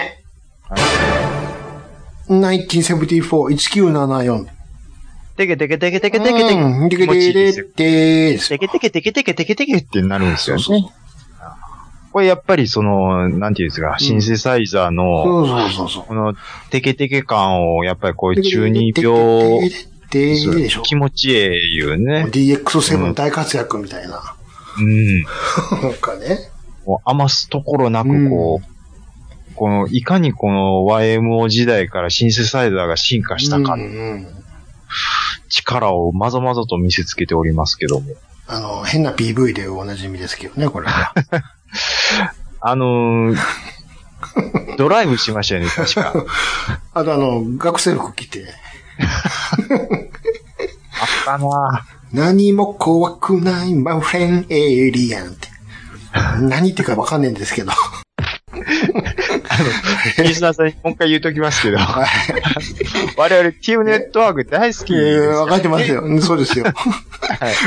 せんきゅうひゃくななじゅうよん、せんきゅうひゃくななじゅうよん。 テケテケテケテケテケテケ。うん、テケテケテケテケ。テケテケテケテケテケテケってなるんですよね。そうそう。これやっぱりその、なんていうんですか、シンセサイザーの、そうそうそうそう。このテケテケ感をやっぱりこういう中二病、でしょ。気持ちええいうね。 ディーエックスセブン 大活躍みたいな。うん。なんかね。 もう余すところなくこう、うん、この、いかにこの ワイエムオー 時代からシンセサイザーが進化したか、うんうん、力をまざまざと見せつけておりますけども。 あの、変な ピーブイ でおなじみですけどね、これは。 あのー、ドライブしましたよね、確か。 あとあの、学生服着て。 あったなぁ。 何も怖くないマフレンエイリアンって。何言ってかわかんないんですけど。あの、リスナーさんにもう一回言うときますけど。はい、我々 T ネットワーク大好きです、ね。 わかってますよ。そうですよ。はい、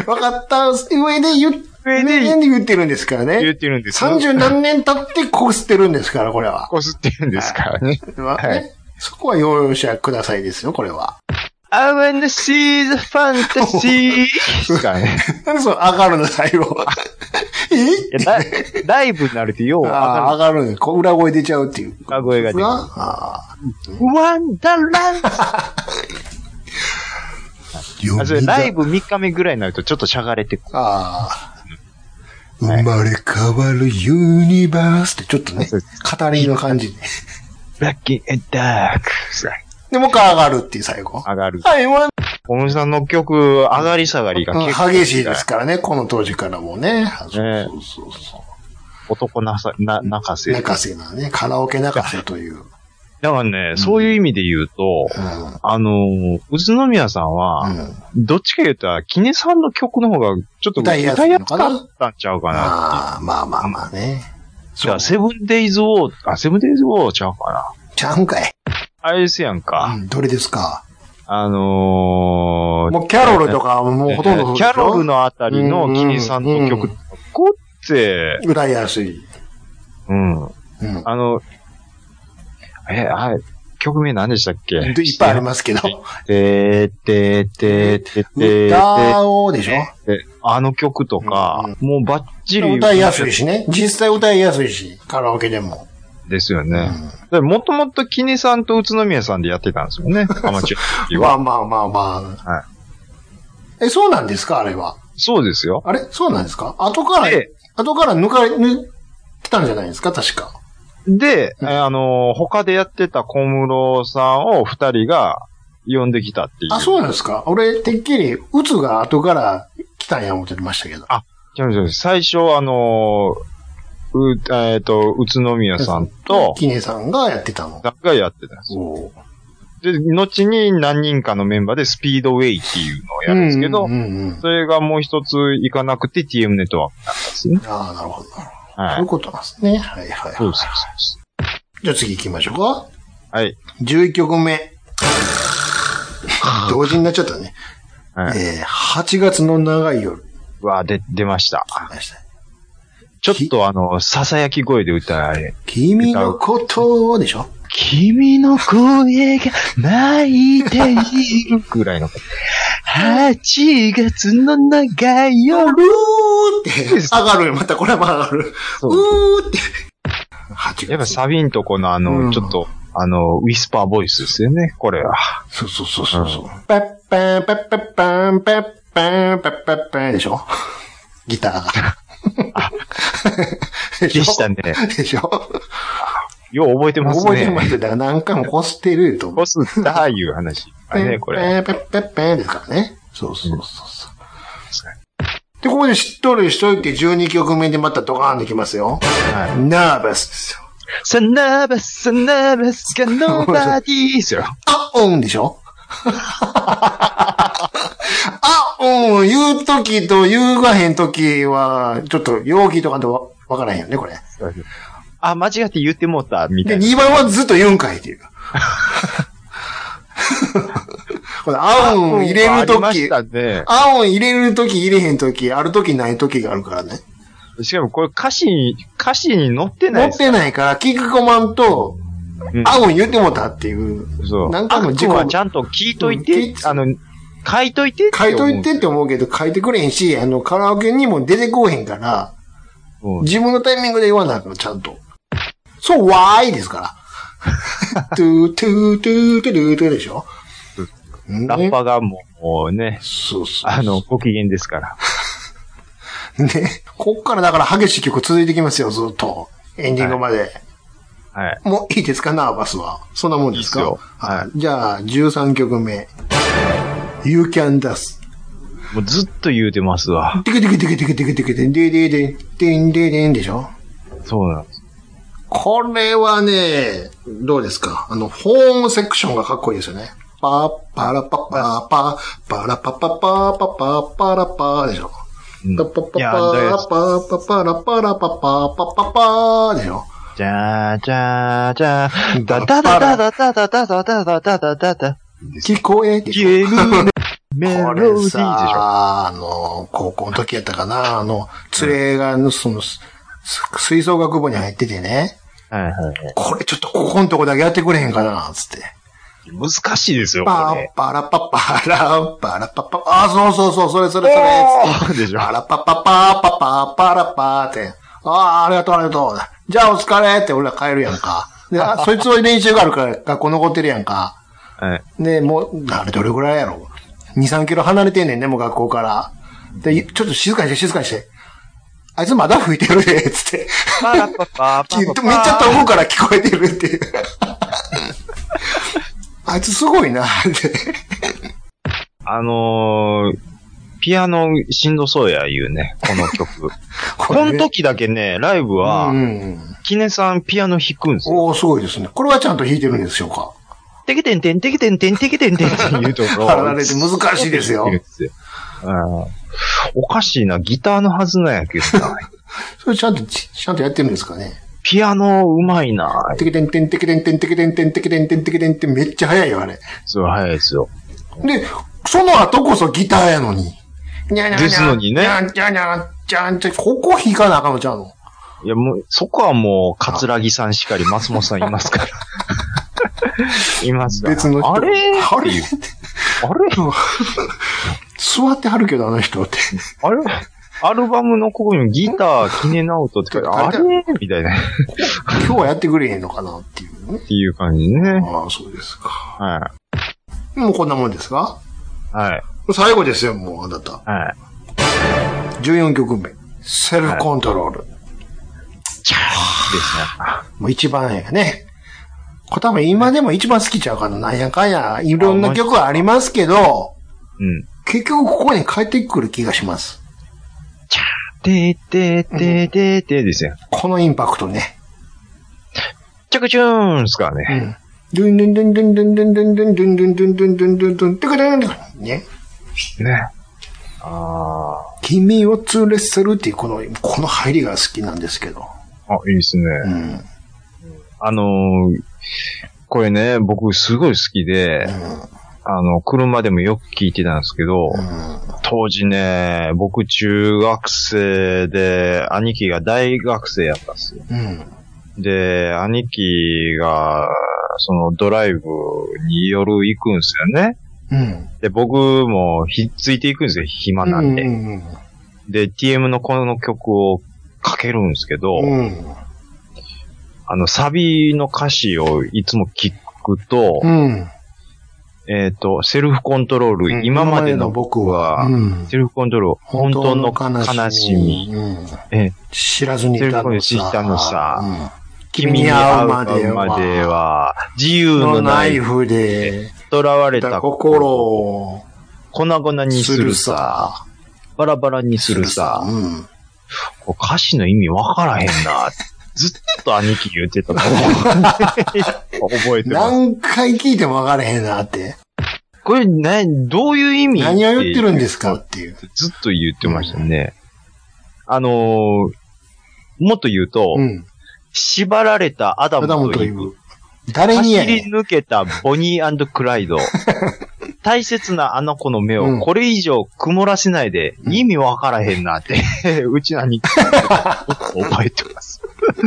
分かった上で言って、上で言ってるんですからね。 言ってるんです三十何年経ってこすってるんですから、これは。 こすってるんですからね。 はいはい、そこは容赦くださいですよ、これは。 I wanna see the fantasy ですからね。 なんでそう上がるの、最後。えいやライブになるとよう上がる。 上がるね。こう裏声出ちゃうっていう。 裏声が出ちゃう。ワンダーランあそれライブみっかめぐらいになるとちょっとしゃがれてくる。ああ。 生まれ変わるユニバースってちょっとね、語りの感じで。 ブラッキーダーク。 で、もう一回上がるっていう最後。 上がる。 はい、ワン。 小室さんの曲、上がり下がりが結構、 激しいですからね、この当時からもね。そうそうそうそう。 男なさ、な、泣かせ。 泣かせなね、カラオケ泣かせという。 だからね、うん、そういう意味で言うと、うん、あの、宇都宮さんは、うん、どっちか言うと、キネさんの曲の方がちょっと歌いやすかったんちゃうかな。 ああ、まあまあまあね。 じゃあ、セブンデイズウォー、あ、セブンデイズウォーちゃうかな。 ちゃうんかい。 あれですやんか。 うん、どれですか？ あのー、 もうキャロルとかもうほとんどそうでしょ？ キャロルのあたりのキニさんの曲、こって、 歌いやすい。 うん。うん、あの、え、あれ、曲名何でしたっけ？ いっぱいありますけど。 てーてーてーてーてー。 歌おうでしょ？ あの曲とか、うんうん、もうバッチリ。 歌いやすいしね。実際歌いやすいし、カラオケでも。 ですよね。うん、もともとキネさんと宇都宮さんでやってたんですよね。アマチュアは。まあまあまあまあ。はい。え、そうなんですかあれは。 そうですよ。 あれそうなんですか後から、後から抜かれ、抜来たんじゃないですか確か。 で、うん、あの、他でやってた小室さんを二人が呼んできたっていう。 あ、そうなんですか俺、てっきり、うつが後から来たんや思ってましたけど。 あ、違う違う。最初、あの、う、えっと、宇都宮さんと、 キネさんがやってたの。 がやってたんですよ。で、後に何人かのメンバーでスピードウェイっていうのをやるんですけど、うんうんうんうん、それがもう一ついかなくて ティーエム ネットワークになったんですね。 ああ、なるほど。はい。そういうことなんですね。はいはいはい。そうですそうです。じゃあ次行きましょうか。 はい。 じゅういっきょくめ。同時になっちゃったね。はい、えー、はちがつの長い夜。 うわ、で、出ました。出ました。ちょっとあの、囁き声で歌え。 君のことでしょ？ 君の声が泣いているぐらいの。はちがつの長い夜って上がるよ。またこれも上がる。うーって。 やっぱサビんとこのあの、うん、ちょっと、あの、ウィスパーボイスですよね、これは。 そうそうそうそう。うん、ペッペーペッペッペーペッペーペッペッペーでしょ？ギターが。あでしたね。 でしょ？ よう覚えてますね。 覚えてます。だから何回もこすってると思う。 こすったいう話。あれね、これ。 ペッペッペッペッペッですからね。そうそうそうそう。 で、ここでしっとりしといてじゅうにきょくめでまたドカーンときますよ。はい。ナーバスですよ。 So nervous, so nervous, got nobody ですよ。 あ、うんでしょあ、うん、言うときと言うがへんときは、ちょっと容疑とかとわ、わからへんよね、これ。 あ、間違って言ってもうた、みたいな。 で、にばんはずっと言うんかいっていう。これ、あうん入れるとき、あうん入れるとき入れへんとき、あるときないときがあるからね。 しかもこれ歌詞に、歌詞に載ってないですか？載ってないから、聞くコマンと、うん、あうん言ってもたっていう。 そう。なんかも自己はちゃんと聞いといて、うん、あの、書いといてって書いといてって思うけど、書いてくれへんし、あの、カラオケにも出てこうへんから、うん、自分のタイミングで言わなあかんの、ちゃんと。そう、わーいですから。トゥートゥートゥートゥートゥーでしょ、 ね、ラッパがもうね、そうそうそう、あの、ご機嫌ですから。 ね、こっからだから激しい曲続いてきますよ、ずっと。エンディングまで。はい。はい、もういいですか、ナーバスは。そんなもんですか？いいですよ。はい。じゃあ、じゅうさんきょくめ。You Can Dance。 もうずっと言うてますわ。 テケテケテケテケテケテケテンデデデンデンデデンでしょ？ そうなんです。 これはね、どうですか？あの、ホームセクションがかっこいいですよね。パーパラパパパパラパパパパパパラパでしょ。パパパパパパパラパラパパパパパでしょ。 じゃーじゃーじゃーダダダダダダダダダダダダダダダ聞こえて消えるメロディーでしょ。 あの、高校の時やったかな、あの、連れが、その、吹奏楽部に入っててね。はいはいはい。これちょっとここのとこだけやってくれへんかな、つって。 難しいですよ、 これ。パラパパラパラパパ、あ、そうそうそう、それそれそれ、つって。パラパパパパパパラパって。ああ、ありがとうありがとう。じゃあお疲れって俺ら帰るやんか。で、あそいつは練習があるから学校残ってるやんか。はい。で、もう、あれどれぐらいやろ ?に、さんキロ離れてんねんね、もう学校から。で、ちょっと静かにして、静かにして。あいつまだ吹いてるで、つって。パラパパパめっちゃ遠くから聞こえてるっていう。あいつすごいな、って。 あのー、ピアノしんどそうや言うね、この曲。こ, この時だけね、ライブは、うん、キネさんピアノ弾くんですよ。 おー、すごいですね。これはちゃんと弾いてるんでしょうか。 てけてんてんてけてんてんてけてんてんって言うところ。 離れて難しいですよ。 おかしいな、ギターのはずなんやけどな。 それちゃんと、ちゃんとやってるんですかね。 ピアノうまいな。 てけてんてんてけてんてんてけてんてんてけてんてんてけてんってめっちゃ早いよ、あれ。 そう、早いですよ。 で、その後こそギターやのに。 にゃにゃにゃですのにね。 にゃんちゃにゃんちゃんちゃん、ここ弾かなあかんのちゃうの？ いや、もう、そこはもう、桂木さんしかり、松本さんいますから。いますから。 別の人。 あれあれあれ座ってはるけど、あの人って。 あれアルバムのここにギター、キネナウトって書いてあれみたいな。 今日はやってくれへんのかなっていうね。 っていう感じね。 ああ、そうですか。 はい。 もうこんなもんですか？ はい。 最後ですよ、もう、あなた。 はい。 じゅうよんきょくめ。セルフコントロール。はい、 チャーですね。もう一番やね。これ多分今でも一番好きちゃうかな。なんやかんや。いろんな曲はありますけど、うん。結局ここに帰ってくる気がします。 チャーてーてーてーてーてーですよ。 このインパクトね。 チャクチューンですからね。 うん。ドゥンドゥンドゥンドゥンドゥンドゥンドゥンドゥンドゥンドゥンドゥンドゥンドゥンドゥンドゥンドゥンドゥンドゥンね。 ね。ああ。 君を連れ去るっていうこの、この入りが好きなんですけど。 あ、いいですね。うん。あのー、これね、僕すごい好きで、うん、あの、車でもよく聞いてたんですけど、うん、当時ね、僕中学生で、兄貴が大学生やったんですよ。うん、で、兄貴が、そのドライブに夜行くんですよね。うん、で、僕もひっついていくんですよ、暇なんで。うん、で、ティーエム のこの曲をかけるんですけど、うん、あの、サビの歌詞をいつも聞くと、うん、えっと、セルフコントロール、うん、今までの僕は、うん、セルフコントロール、本当の悲しみ、うん、え知らずにいたのさ、 知ったのさ、うん、君に会うまでは、自由のナイフで、囚われた心を粉々にするさ。 バラバラにするさ、うん、こう歌詞の意味わからへんな。ずっと兄貴言ってたの覚えてます。 何回聞いてもわからへんなって。 これね、どういう意味何を言ってるんですかっていう。 ずっと言ってましたね。うん、あのー、もっと言うと、うん、縛られたアダムとイブ。 誰にや走り抜けたボニー&クライド。大切なあの子の目をこれ以上曇らせないで、うん、意味わからへんなって、うちの兄貴覚えてます。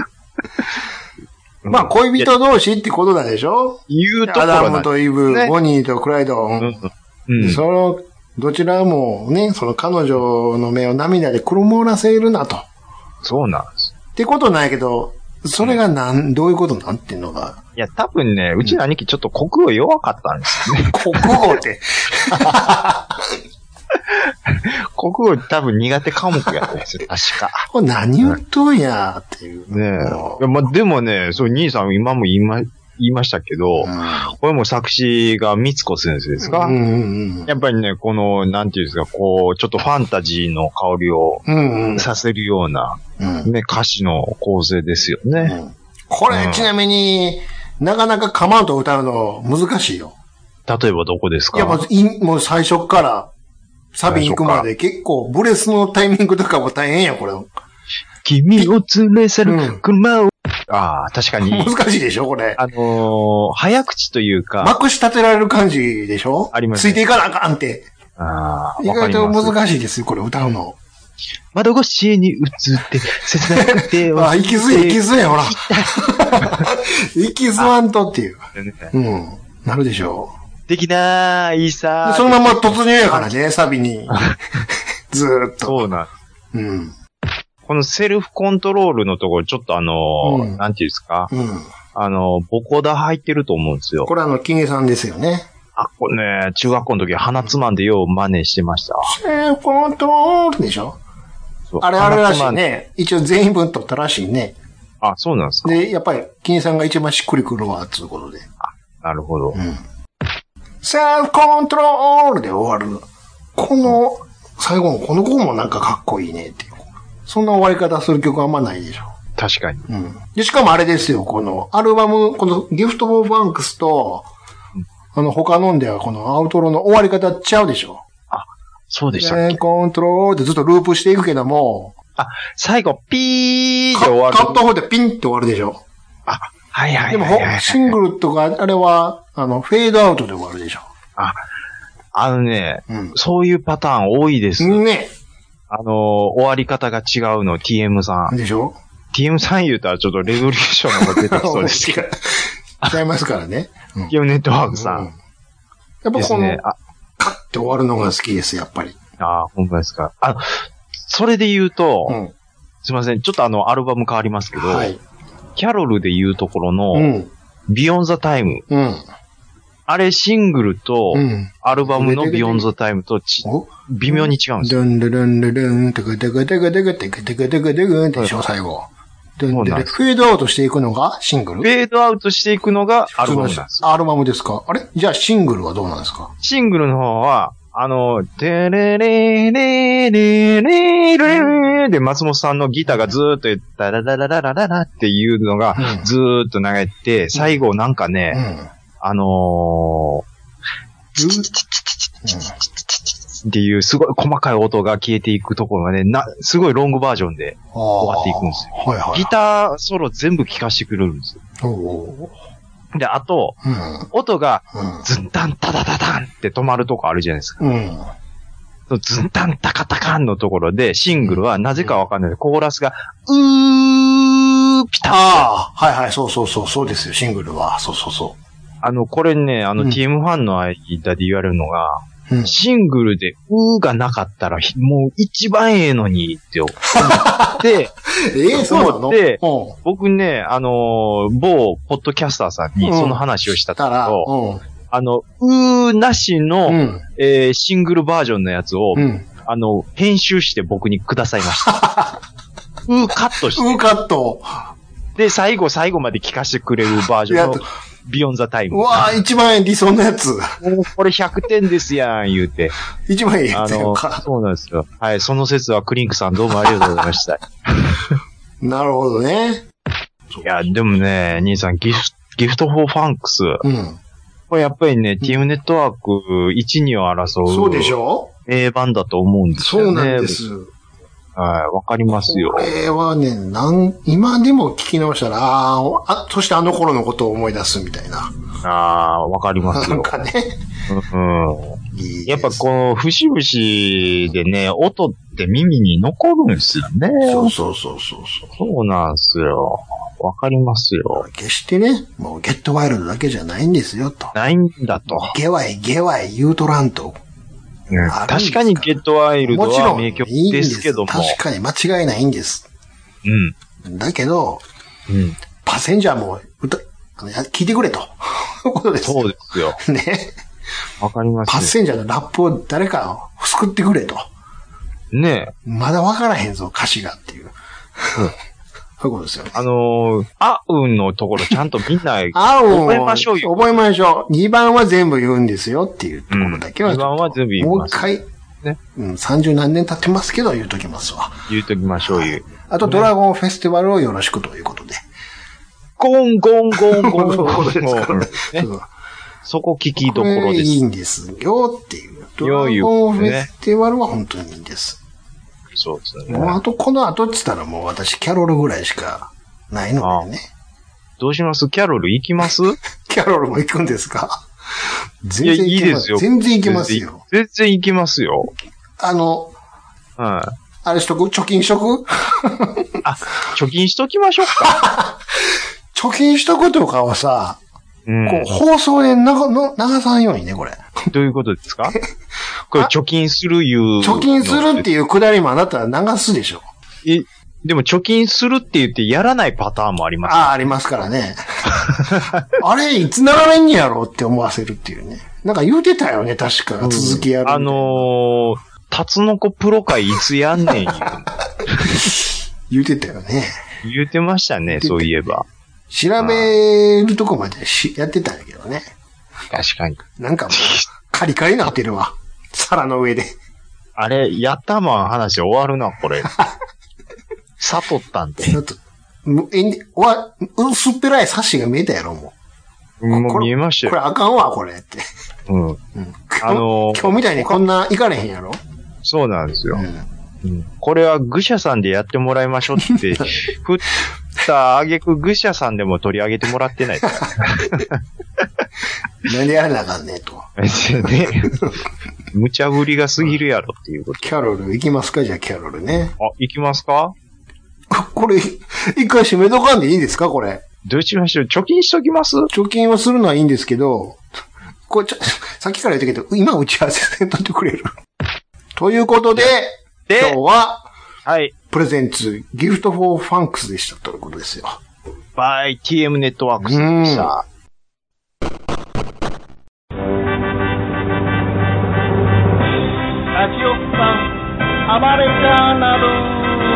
まあ、恋人同士ってことなんでしょ？ 言うところアダムとイブ、ね、ボニーとクライド。うんうん、その、どちらもね、その彼女の目を涙で曇らせるなと。 そうなんです。 ってことないけど、それがなん、どういうことなんていうのが。 いや、多分ね、うちの兄貴ちょっと国語弱かったんですよね。 国語って。 国語多分苦手科目やったんですよ、確か。 これ何言っとんやっていう。 ねえ。まあ、でもね、そう、兄さん今も言いま、言いましたけど、うん、これも作詞が三つ子先生ですか、うんうんうん、やっぱりね、この、なんていうんですか、こう、ちょっとファンタジーの香りをさせるような、うんうん、ね、歌詞の構成ですよね。うん、 これ、うん、ちなみになかなかカマンと歌うの難しいよ。 例えばどこですか？ いや、まず、もう最初からサビ行くまで結構ブレスのタイミングとかも大変や、これ。 君を連れ去る車を、うん、ああ、確かに。 難しいでしょ、これ。 あのー、早口というか。 まくし立てられる感じでしょ？あります、ね。ついていかなあかんって。 ああ、 意外と難しいですよ、これ歌うの。 窓越しに映って、切なくて。 あ、息づえ、息づえ、ほら。息づわんとっていう。うん。なるでしょう。 できないさ。 そのまま突入やからね、サビに。ずーっと。 そうなん。うん。このセルフコントロールのところ、ちょっとあのー、うん、なんていうんですか、うん、あのー、ボコダ入ってると思うんですよ。 これあの、キゲさんですよね。 あ、これね、中学校の時鼻つまんでよう真似してました。 セルフコントロールでしょ？あれあれらしいね。一応全員分取ったらしいね。 あ、そうなんですか。 で、やっぱり、キゲさんが一番しっくりくるわ、つうことで。 あ、なるほど。うん。 セルフコントロールで終わる。この、最後のこの子もなんかかっこいいねっていう。そんな終わり方する曲はあんまないでしょ。 確かに。 うん。で、しかもあれですよ、このアルバム、このギフト・オブ・バンクスと、うん、あの他のんではこのアウトロの終わり方ちゃうでしょ。 あ、そうでしたっけ。 セルフコントロールってずっとループしていくけども。 あ、最後、ピーって終わる。 カットオフでピンって終わるでしょ。 あ、はいはいはいはい、 はい。でも、シングルとか、あれは、あの、フェードアウトで終わるでしょ。 あ、あのね、うん、そういうパターン多いです。 ね。 あのー、終わり方が違うの、ティーエム さん。 でしょ？ ティーエム さん言うたらちょっとレボリューションの方が出てきそうですけど。 違いますからね。 ティーエム ネットワークさん。うん、やっぱこの、ね、あカッて終わるのが好きです、やっぱり。 ああ、本当ですか。あ、それで言うと、うん、すいません、ちょっとあの、アルバム変わりますけど、はい、キャロルで言うところの、うん、ビヨンザタイム。うん、あれシングルと、アルバムのビヨンザタイムとち、微妙に違うんですよ。 ドゥンドゥルンドゥルン、テクテクテクテクテクテクテクテクでしょ、最後。ドゥンドゥルン。フェードアウトしていくのがシングル？ フェードアウトしていくのがアルバムなんです。 アルバムですか？あれ？じゃあシングルはどうなんですか？ シングルの方は、あの、テレレレレレレレで松本さんのギターがずーっとダラダラララララっていうのがずーっと流れて、最後なんかね、うんあのー、チチチチチチチチチっていうすごい細かい音が消えていくところがね、な、すごいロングバージョンで終わっていくんですよ。はいはいはい、ギターソロ全部聴かせてくれるんですよ。おで、あと、うん、音がズンタンタタタタンって止まるとこあるじゃないですか。うん、ズンタンタカタカンのところでシングルはなぜかわかんないけど、コーラスがうーピタッ。 ああ、はいはい、そうそうそう、そうですよ、シングルは。そうそうそう。 あの、これね、あの、うん、ティーエム ファンの間で言われるのが、うん、シングルで、うーがなかったら、もう一番ええのに、って思って、 えー、そうなの？ で、僕ね、あのー、某ポッドキャスターさんにその話をしたところ、うん、あの、うーなしの、うん、えー、シングルバージョンのやつを、うん、あの、編集して僕にくださいました。うーカットして。 うーカット。 で、最後、最後まで聞かせてくれるバージョンを。 ビヨンザタイム。 うわぁ、一番理想のやつ。もうこれひゃくてんですやん、言うて。 一番いいやつやんか。 そうなんですよ。はい、その説はクリンクさんどうもありがとうございました。なるほどね。 いや、でもね、兄さん、ギフト、ギフトフォーファンクス。うん。これやっぱりね、うん、ティームネットワークいち、にを争う。 そうでしょ？ 名盤だと思うんですよね。 そうなんです。 はい、わかりますよ。 これはね、なん、今でも聞き直したら、ああ、そしてあの頃のことを思い出すみたいな。 ああ、わかりますよ。 なんかね。 うん。いいやっぱこの、節々でね、音って耳に残るんですよね。 そうそうそうそう。 そうなんですよ。わかりますよ。 決してね、もうゲットワイルドだけじゃないんですよ、と。 ないんだと。 ゲワイ、ゲワイ言うとらんと。 うん、確かにゲットワイルドは名曲ですけども。 確かに間違いないんです。うん。だけど、うん、パッセンジャーも歌、聞いてくれと。 そうですよ。そうですよ。 ね。 わかります。 パッセンジャーのラップを誰か救ってくれと。 ねえ。 まだわからへんぞ、歌詞がっていう。うんそういうことですよね。 あのー、あうんのところちゃんとみんな覚えましょうよ。 覚えましょう。にばんは全部言うんですよっていうところだけは、うん。にばんは全部言います。もう一回、ね。うん、さんじゅう何年経ってますけど言うときますわ。 言うときましょうよ。 あと、ドラゴンフェスティバルをよろしくということで。 ゴンゴンゴンゴンそういうことですからね。 そこ聞きどころです。 いいんですよっていう。ドラゴンフェスティバルは本当にいいんです。 そうですね。 もうあと、この後って言ったらもう私、キャロルぐらいしかないのでね。 どうします？キャロル行きます？ キャロルも行くんですか？ 全然行きます。いや、いいですよ。 全然行きますよ。 全然行きますよ。 あの、 はい。 あれしとく？貯金しとく？ あ、貯金しときましょうか。 貯金しとくとかはさ、うん、こう放送で流さんようにね、これ。 どういうことですか？これ貯金するいう。 貯金するっていうくだりもあなたは流すでしょ。 え、でも貯金するって言ってやらないパターンもあります、 ね。ああ、ありますからね。あれ、いつ流れんやろうって思わせるっていうね。なんか言うてたよね、確か。続きやる、うん。 あのー、タツノコプロ会いつやんねん言う。 言うてたよね。 言うてましたね、そういえば。 調べるとこまでしやってたんやけどね。 確かに。 なんかもう、カリカリなってるわ。皿の上で。 あれ、やったまん話終わるな、これ。悟ったんで。 悟えわ、薄っぺらいサッシが見えたやろ、もう。もう見えましたよ。 これあかんわ、これって。うん。うん、あのー、今日みたいにこんな行かれへんやろ？ そうなんですよ。うんうん、これは愚者さんでやってもらいましょうって、振ったあげく愚者さんでも取り上げてもらってない。 なんでやらなあかんねえと。 ね。無茶ぶりが過ぎるやろっていうこと。 キャロル行きますか？じゃあキャロルね。 あ、行きますか？ これ、一回締めとかんでいいですかこれ。 どうしましょう？貯金しときます？ 貯金はするのはいいんですけど、これちょ、さっきから言ったけど、今打ち合わせせんとってくれる。ということで、で今日は、 はい。 プレゼンツ、ギフトフォーファンクスでしたということですよ。 バイ ティーエム ネットワークスでした。 ラジオさん、暴れジャーナル。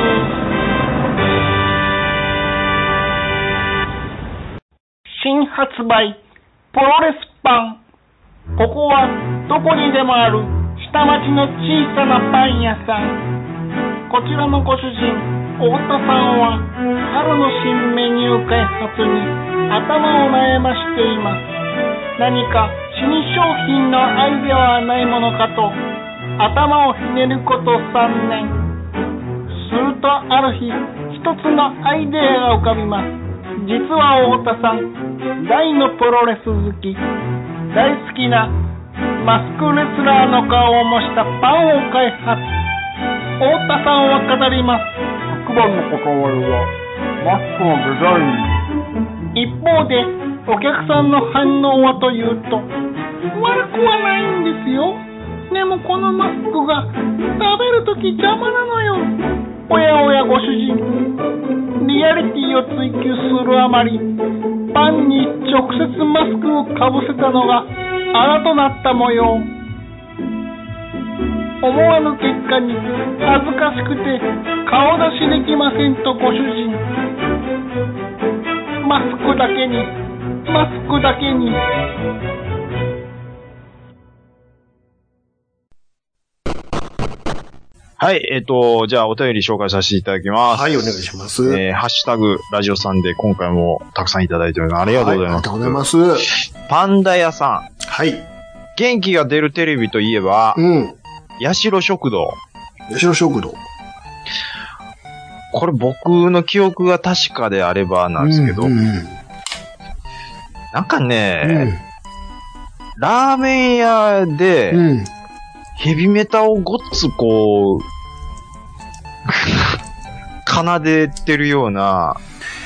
新発売、プロレスパン。ここはどこにでもある下町の小さなパン屋さん。こちらのご主人、太田さんは春の新メニュー開発に頭を悩ましています。何か新商品のアイデアはないものかと頭をひねることさんねん。するとある日、一つのアイデアが浮かびます。実は太田さん、大のプロレス好き、大好きなマスクレスラーの顔を模したパンを開発。太田さんは語ります。 一番の関わりはマスクのデザイン。 一方でお客さんの反応はというと、悪くはないんですよ。でもこのマスクが食べるとき邪魔なのよ。おやおやご主人、リアリティを追求するあまりパンに直接マスクをかぶせたのがあだとなった模様。思わぬ結果に恥ずかしくて顔出しできませんとご主人。マスクだけにマスクだけに。 はい、えっ、ー、と、じゃあお便り紹介させていただきます。 はい、お願いします。 えー、ハッシュタグ、ラジオさんで今回もたくさんいただいております。ありがとうございます。はい、ありがとうございます。 パンダ屋さん。 はい。 元気が出るテレビといえば、 うん。 八代食堂。 八代食堂。 これ僕の記憶が確かであればなんですけど、うんうん、なんかね、うん、ラーメン屋で、うん、ヘビメタをごっつこう、奏でてるような、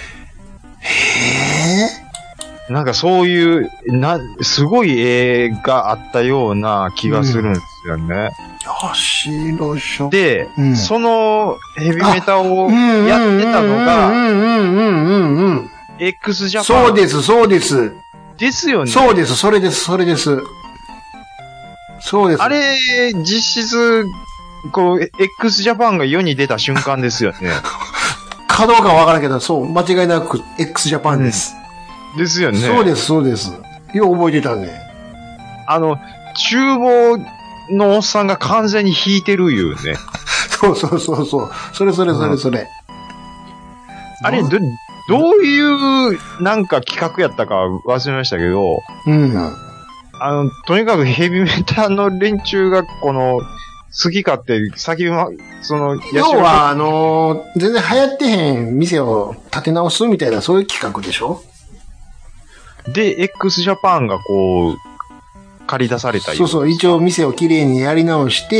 へーなんかそういう、な、すごい絵があったような気がするんですよね。 八代食堂。 で、うん、そのヘビメタをやってたのが、x ジャパン。 そうです、そうです。 ですよね。 そうです、それです、それです。そうです。 あれ、実質、こう、x ジャパンが世に出た瞬間ですよね。 かどうかわからんけど、そう、間違いなく x ジャパンです。 うん、ですよね。 そうです、そうです。よう覚えてたね。 あの、厨房のおっさんが完全に引いてるいうね。 そうそうそうそう。それそれそれそれ。うん、 あれ、ど、どういうなんか企画やったか忘れましたけど、 うん。 あの、とにかくヘビメタの連中がこの、好き勝手、先は、その、 要は、あのー、全然流行ってへん店を立て直すみたいな、そういう企画でしょ？ で、x ジャパンがこう、借り出されたそうそう、一応店をきれいにやり直して、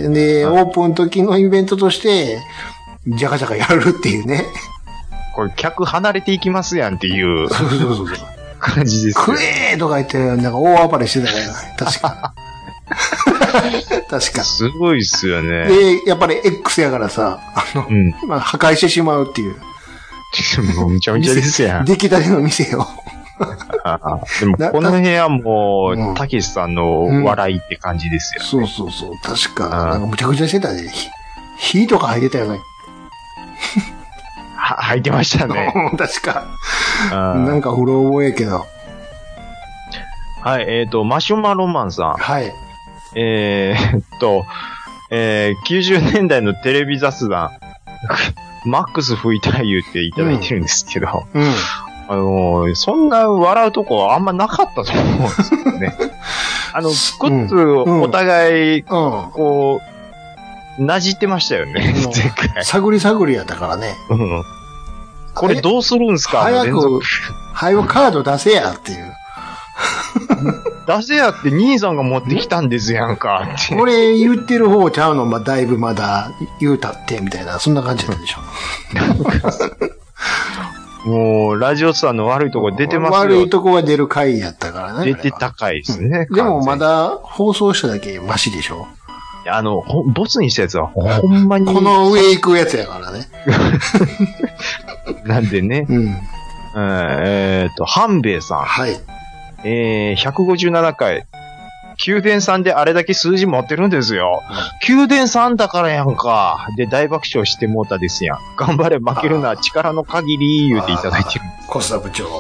で、オープン時のイベントとして、ジャカジャカやるっていうね。 これ、客離れていきますやんっていう。 そうそうそうそう。 感じです。 食えーとか言って、なんか大暴れしてたよね。確か。確か。 すごいっすよね。 で、やっぱり X やからさ、あの、うん、まあ、破壊してしまうっていう。 もうむちゃむちゃですやん。 出来たての店を。 でも、この部屋も、たけしさんの笑いって感じですよ、 ねうん。そうそうそう。確か、なんかむちゃくちゃしてたね。火とか入ってたよね。 は、入ってましたね。 確か。なんかうろ覚えやけど。 はい、えっ、ー、と、マシュマロマンさん。 はい。 えー、っと、えー、きゅうじゅうねんだいのテレビ雑談、マックス吹いた言うていただいてるんですけど、うんうん、あのー、そんな笑うとこあんまなかったと思うんですよね。あの、くっつお互い、うん、こう、なじってましたよね、前回。 探り探りやったからね。 うん。これどうするんすか？ 早く、早くカード出せやっていう。 出せやって兄さんが持ってきたんですやんかって。 これ言ってる方ちゃうの、まあ、だいぶまだ言うたってみたいな、そんな感じなんでしょう。もう、ラジオさんの悪いとこ出てますよ。 悪いとこが出る回やったからね。 出てた回ですね。 うん、でもまだ放送しただけマシでしょ。 あの、ほ、ボツにしたやつはほんまに。 この上行くやつやからね。 なんでね。うん。えー、っと、半兵衛さん。 はい。 えー、ひゃくごじゅうななかい。宮殿さんであれだけ数字持ってるんですよ。うん、宮殿さんだからやんか。で、大爆笑してもうたですやん。頑張れ、負けるな、力の限り、言うていただいてる。 コスタ部長。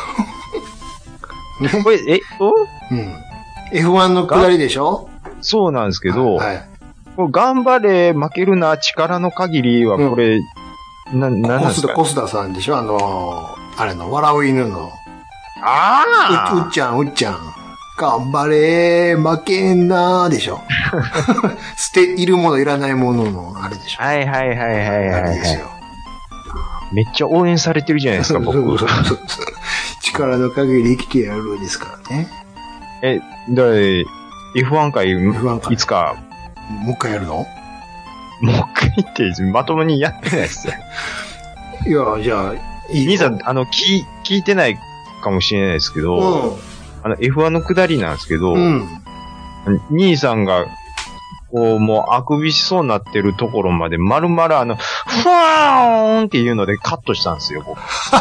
ね、これ、え、おうん。エフワン の下りでしょ？ そうなんですけど、 はいはい、 これ頑張れ、負けるな、力の限りは、これ、うん、な、なんですか？ コスダさんでしょ？あのー、あれの、笑う犬の。 ああう、うっちゃん、うっちゃん。頑張れ、負けんなーでしょ。捨て、いるものいらないものの、あれでしょ。 はいはいはいはいはい、はい。あれですよ。めっちゃ応援されてるじゃないですか、僕。 そうそうそう力の限り生きてやるですからね。 え、だから、エフワン 回、エフワン 回いつか。 もう一回やるの？もう一回って、まともにやってないですよ。 いや、じゃあ、 いい。兄さん、あの、聞、聞いてないかもしれないですけど、うん、あの、エフワン の下りなんですけど、うん、兄さんが、こう、もう、あくびしそうになってるところまで、丸々あの、ふわーんっていうのでカットしたんですよ、僕。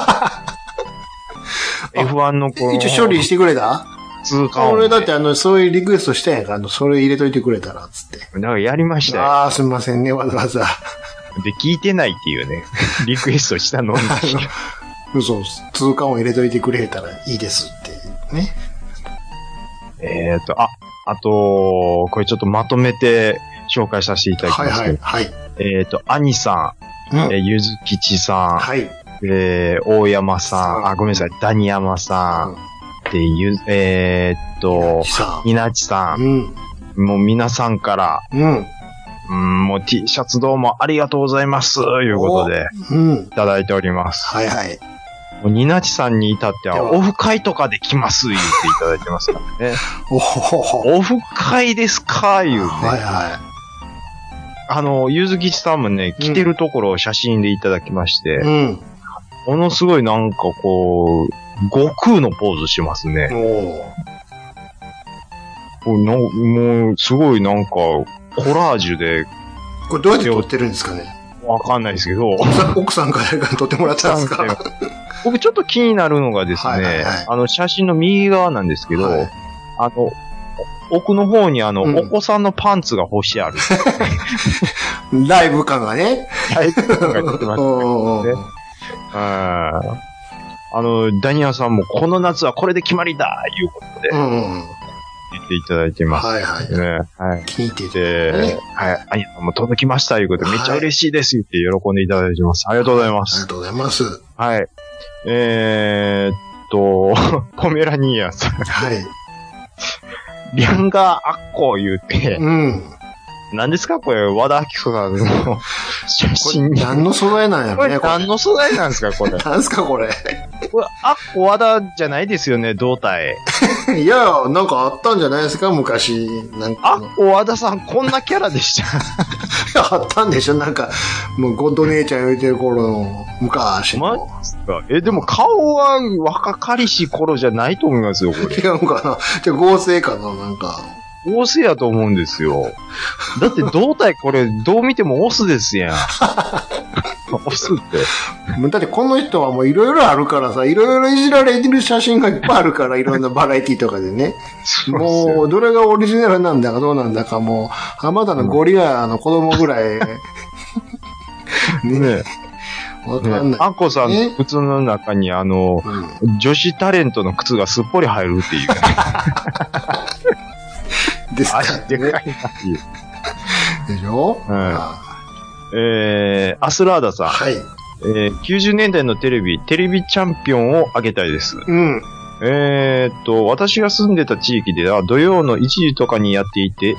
エフワン のこう。 一応処理してくれた？ 通過音。 俺だってあの、そういうリクエストしたやんか、あの、それ入れといてくれたら、つって。 だからやりましたよ。 ああ、すみませんね、わざわざ。 で、聞いてないっていうね、リクエストしたのに。 嘘、通過音入れといてくれたらいいですっね。 えっと、あ、あと、これちょっとまとめて紹介させていただきます。 はいはい、はい。 えっと、兄さん、うん、えー、ゆずきちさん、 はい。 えー、大山さん、あ、ごめんなさい、ダニヤマさん、うん、で、ゆ、えー、っと、稲地さん、うん、もう皆さんから、うん、うん、もう T シャツどうもありがとうございます、ということで、うん、いただいております。 はいはい。 もうニナチさんに至っては、オフ会とかで来ます、言っていただいてますからね。オフ会ですか、言うね。はいはい。あの、ゆずきちさんもね、来てるところを写真でいただきまして、うん、ものすごいなんかこう、悟空のポーズしますね。おなもう、すごいなんか、コラージュで。 これどうやって撮ってるんですかね？ わかんないですけど。 奥さんから誰かに撮ってもらったんですか？ 僕ちょっと気になるのがですね、はいはいはい、あの写真の右側なんですけど、はい、あの、奥の方にあの、うん、お子さんのパンツが干してある。 ライブ感がね。 ライブ感が出てましたね。ああの、ダニヤさんもこの夏はこれで決まりだいうことで、うんうん、言っていただいてます。はいはい。ね、はい。 気に入ってて、ね。 はい。アニヤさんも届きましたいうことで、めっちゃ嬉しいですって喜んでいただいてます。ありがとうございます。 ありがとうございます。 はい。えー、っと、ポメラニーヤさん。はい。リャンガーアッコ言うて、うん。何ですかこれ、和田アキ子さんの写真。 何の素材なんやろね、 これ。何の素材なんですかこれ。 何すかこれ。 これ、アッコ和田じゃないですよね、胴体。 いや、なんかあったんじゃないですか昔。なんかアッコ和田さん、こんなキャラでした。 あったんでしょなんか、もうゴッド姉ちゃん言うてる頃の昔の。 マジですかえ、でも顔は若かりし頃じゃないと思いますよ、これ。 違うかなじゃあ合成かななんか。 オスやと思うんですよ。だって胴体これどう見てもオスですやん。オスって。 だってこの人はもういろいろあるからさ、いろいろいじられてる写真がいっぱいあるから、いろんなバラエティとかでね。もうどれがオリジナルなんだかどうなんだかもう、浜田のゴリラの子供ぐらい。ねねわかんない。ね、アッコさんの靴の中にあの、うん、女子タレントの靴がすっぽり入るっていう。 ですか、ね、 足でかいなっていう。 でしょ、 うん、えー、アスラーダさん。はい。えー、きゅうじゅうねんだいのテレビ、テレビチャンピオンをあげたいです。うん。えーっと、私が住んでた地域では土曜のいちじとかにやっていて、うん、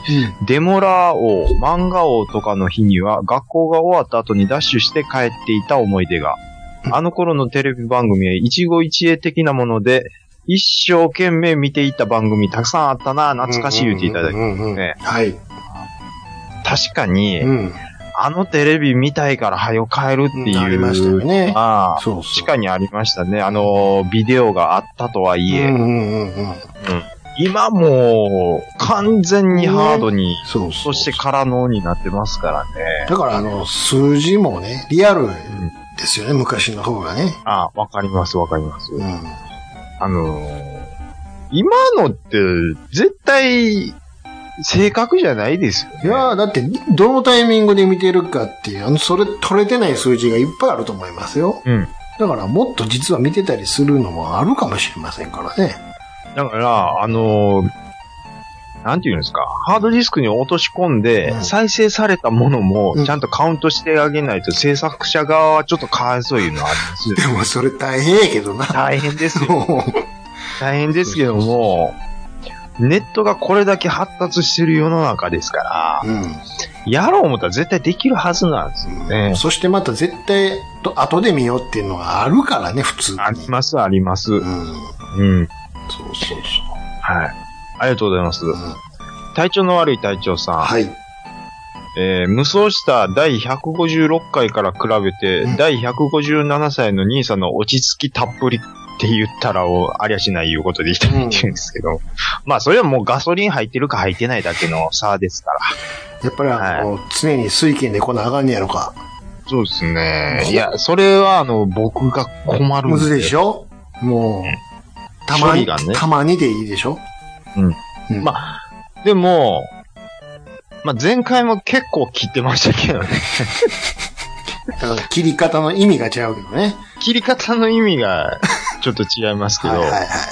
デモラー王、漫画王とかの日には学校が終わった後にダッシュして帰っていた思い出が。あの頃のテレビ番組は一期一会的なもので、一生懸命見ていた番組たくさんあったな、懐かしい言っていただいてますね。はい。確かに、うん、あのテレビ見たいから早く帰るっていう。ありましたよね。ああ、そうそう。地下にありましたね。あの、ビデオがあったとはいえ。うんうんうんうん、今もう、完全にハードに、ね、そうそうそうそして空のになってますからね。 だからあの、数字もね、リアルですよね、うん、昔の方がね。 ああ、わかりますわかります。うん、あのー、今のって、絶対、正確じゃないですよね。 いやー、だって、どのタイミングで見てるかっていう、あの、それ取れてない数字がいっぱいあると思いますよ。うん。だから、もっと実は見てたりするのもあるかもしれませんからね。 だから、あのー、なんていうんですか、ハードディスクに落とし込んで、うん、再生されたものも、ちゃんとカウントしてあげないと、うん、制作者側はちょっとかわいそういうのありますよ。 でも、それ大変やけどな。 大変ですよ。大変ですけども、ネットがこれだけ発達してる世の中ですから、うん、やろう思ったら絶対できるはずなんですよね。 うん、そしてまた絶対後で見ようっていうのがあるからね、普通に。 あります、あります。うん。うん。 そうそうそう。 はい。ありがとうございます。うん、体調の悪い隊長さん。はい。えー、無双しただいひゃくごじゅうろっかいから比べて、うん、だいひゃくごじゅうななさいの兄さんの落ち着きたっぷりって言ったらありゃしないいうことでいただいてるんですけど、うん、まあそれはもうガソリン入ってるか入ってないだけの差ですから。 やっぱりあの、はい、常に水拳でこなあかんねやろか。 そうですね。いや、それはあの、僕が困るんですよ。 むずでしょもう、うん、たまに、ね、たまにでいいでしょうん。うん、まあ、でも、まあ前回も結構切ってましたけどね。 だから切り方の意味が違うけどね。 切り方の意味がちょっと違いますけど。はいはいはい。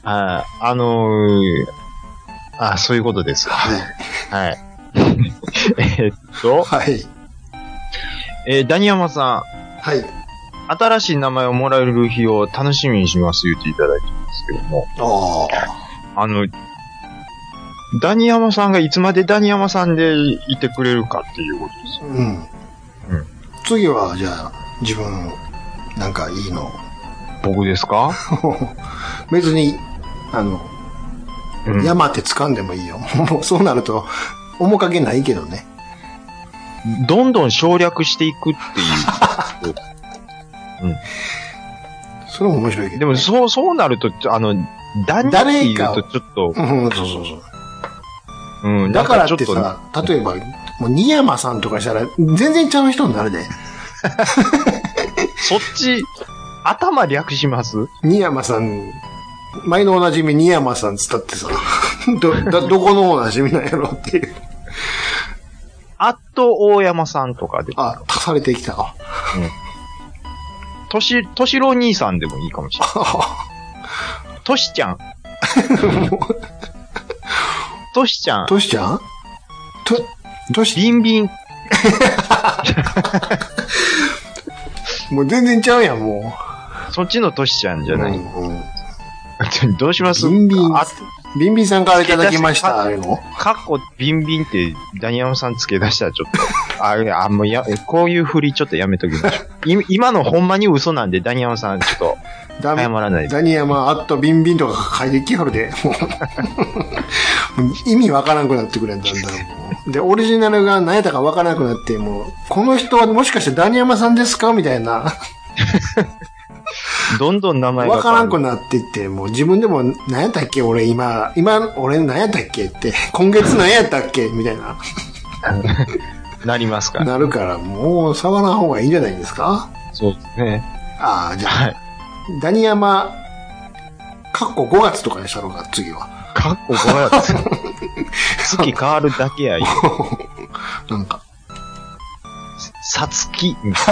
はい。あのー、あ、そういうことです。 はい。 はい。えっと。 はい。 えー、ダニヤマさん。 はい。 新しい名前をもらえる日を楽しみにします言っていただいてるんですけども。ああ。あの、ダニヤマさんがいつまでダニヤマさんでいてくれるかっていうことですよ。うん。うん。 次は、じゃあ、自分、なんかいいの。 僕ですか別に、あの、うん、山って掴んでもいいよ。もうそうなると、面影ないけどね。 どんどん省略していくっていう。うん。 それも面白いけど、ね。 でも、そう、そうなると、あの、ダニって言うとちょっと。 うん、そうそうそう。 うん、 だからってさ、例えば、もう、新山さんとかしたら、全然ちゃう人になるで。 そっち、頭略します新山さん、前のおなじみ新山さんつったってさ、ど、だ、どこのおなじみなんやろっていう。 あっと大山さんとかで。 あ、足されてきた。うん。 とし、としろ兄さんでもいいかもしれない。としちゃん。としちゃん。 としちゃんと、とし、 ビンビン。 もう全然ちゃうやん、もう。そっちのとしちゃんじゃない。うんうん、どうしますビンビン。ビンビンさんからいただきました、あれの。 かっこビンビンってダニヤマさん付け出したらちょっと、あ、あ、もうや、こういう振りちょっとやめときましょう。今のほんまに嘘なんでダニヤマさんちょっと、謝らないで。 ダニヤマ、あっとビンビンとか書いてきよるで。もう意味わからなくなってくれんだんだん。で、オリジナルが何やったかわからなくなって、もう、この人はもしかしてダニヤマさんですかみたいな。 どんどん名前がわからんくなっていって、もう自分でも何やったっけ俺今、今、俺何やったっけって、今月何やったっけみたいな。 なりますか。 なるから、もう触らん方がいいんじゃないですか。 そうですね。 ああ、じゃあ、はい、ダニヤマ、かっこごがつとかにしたろうか、次は。 かっこごがつ月変わるだけや、 なんか。 さつき。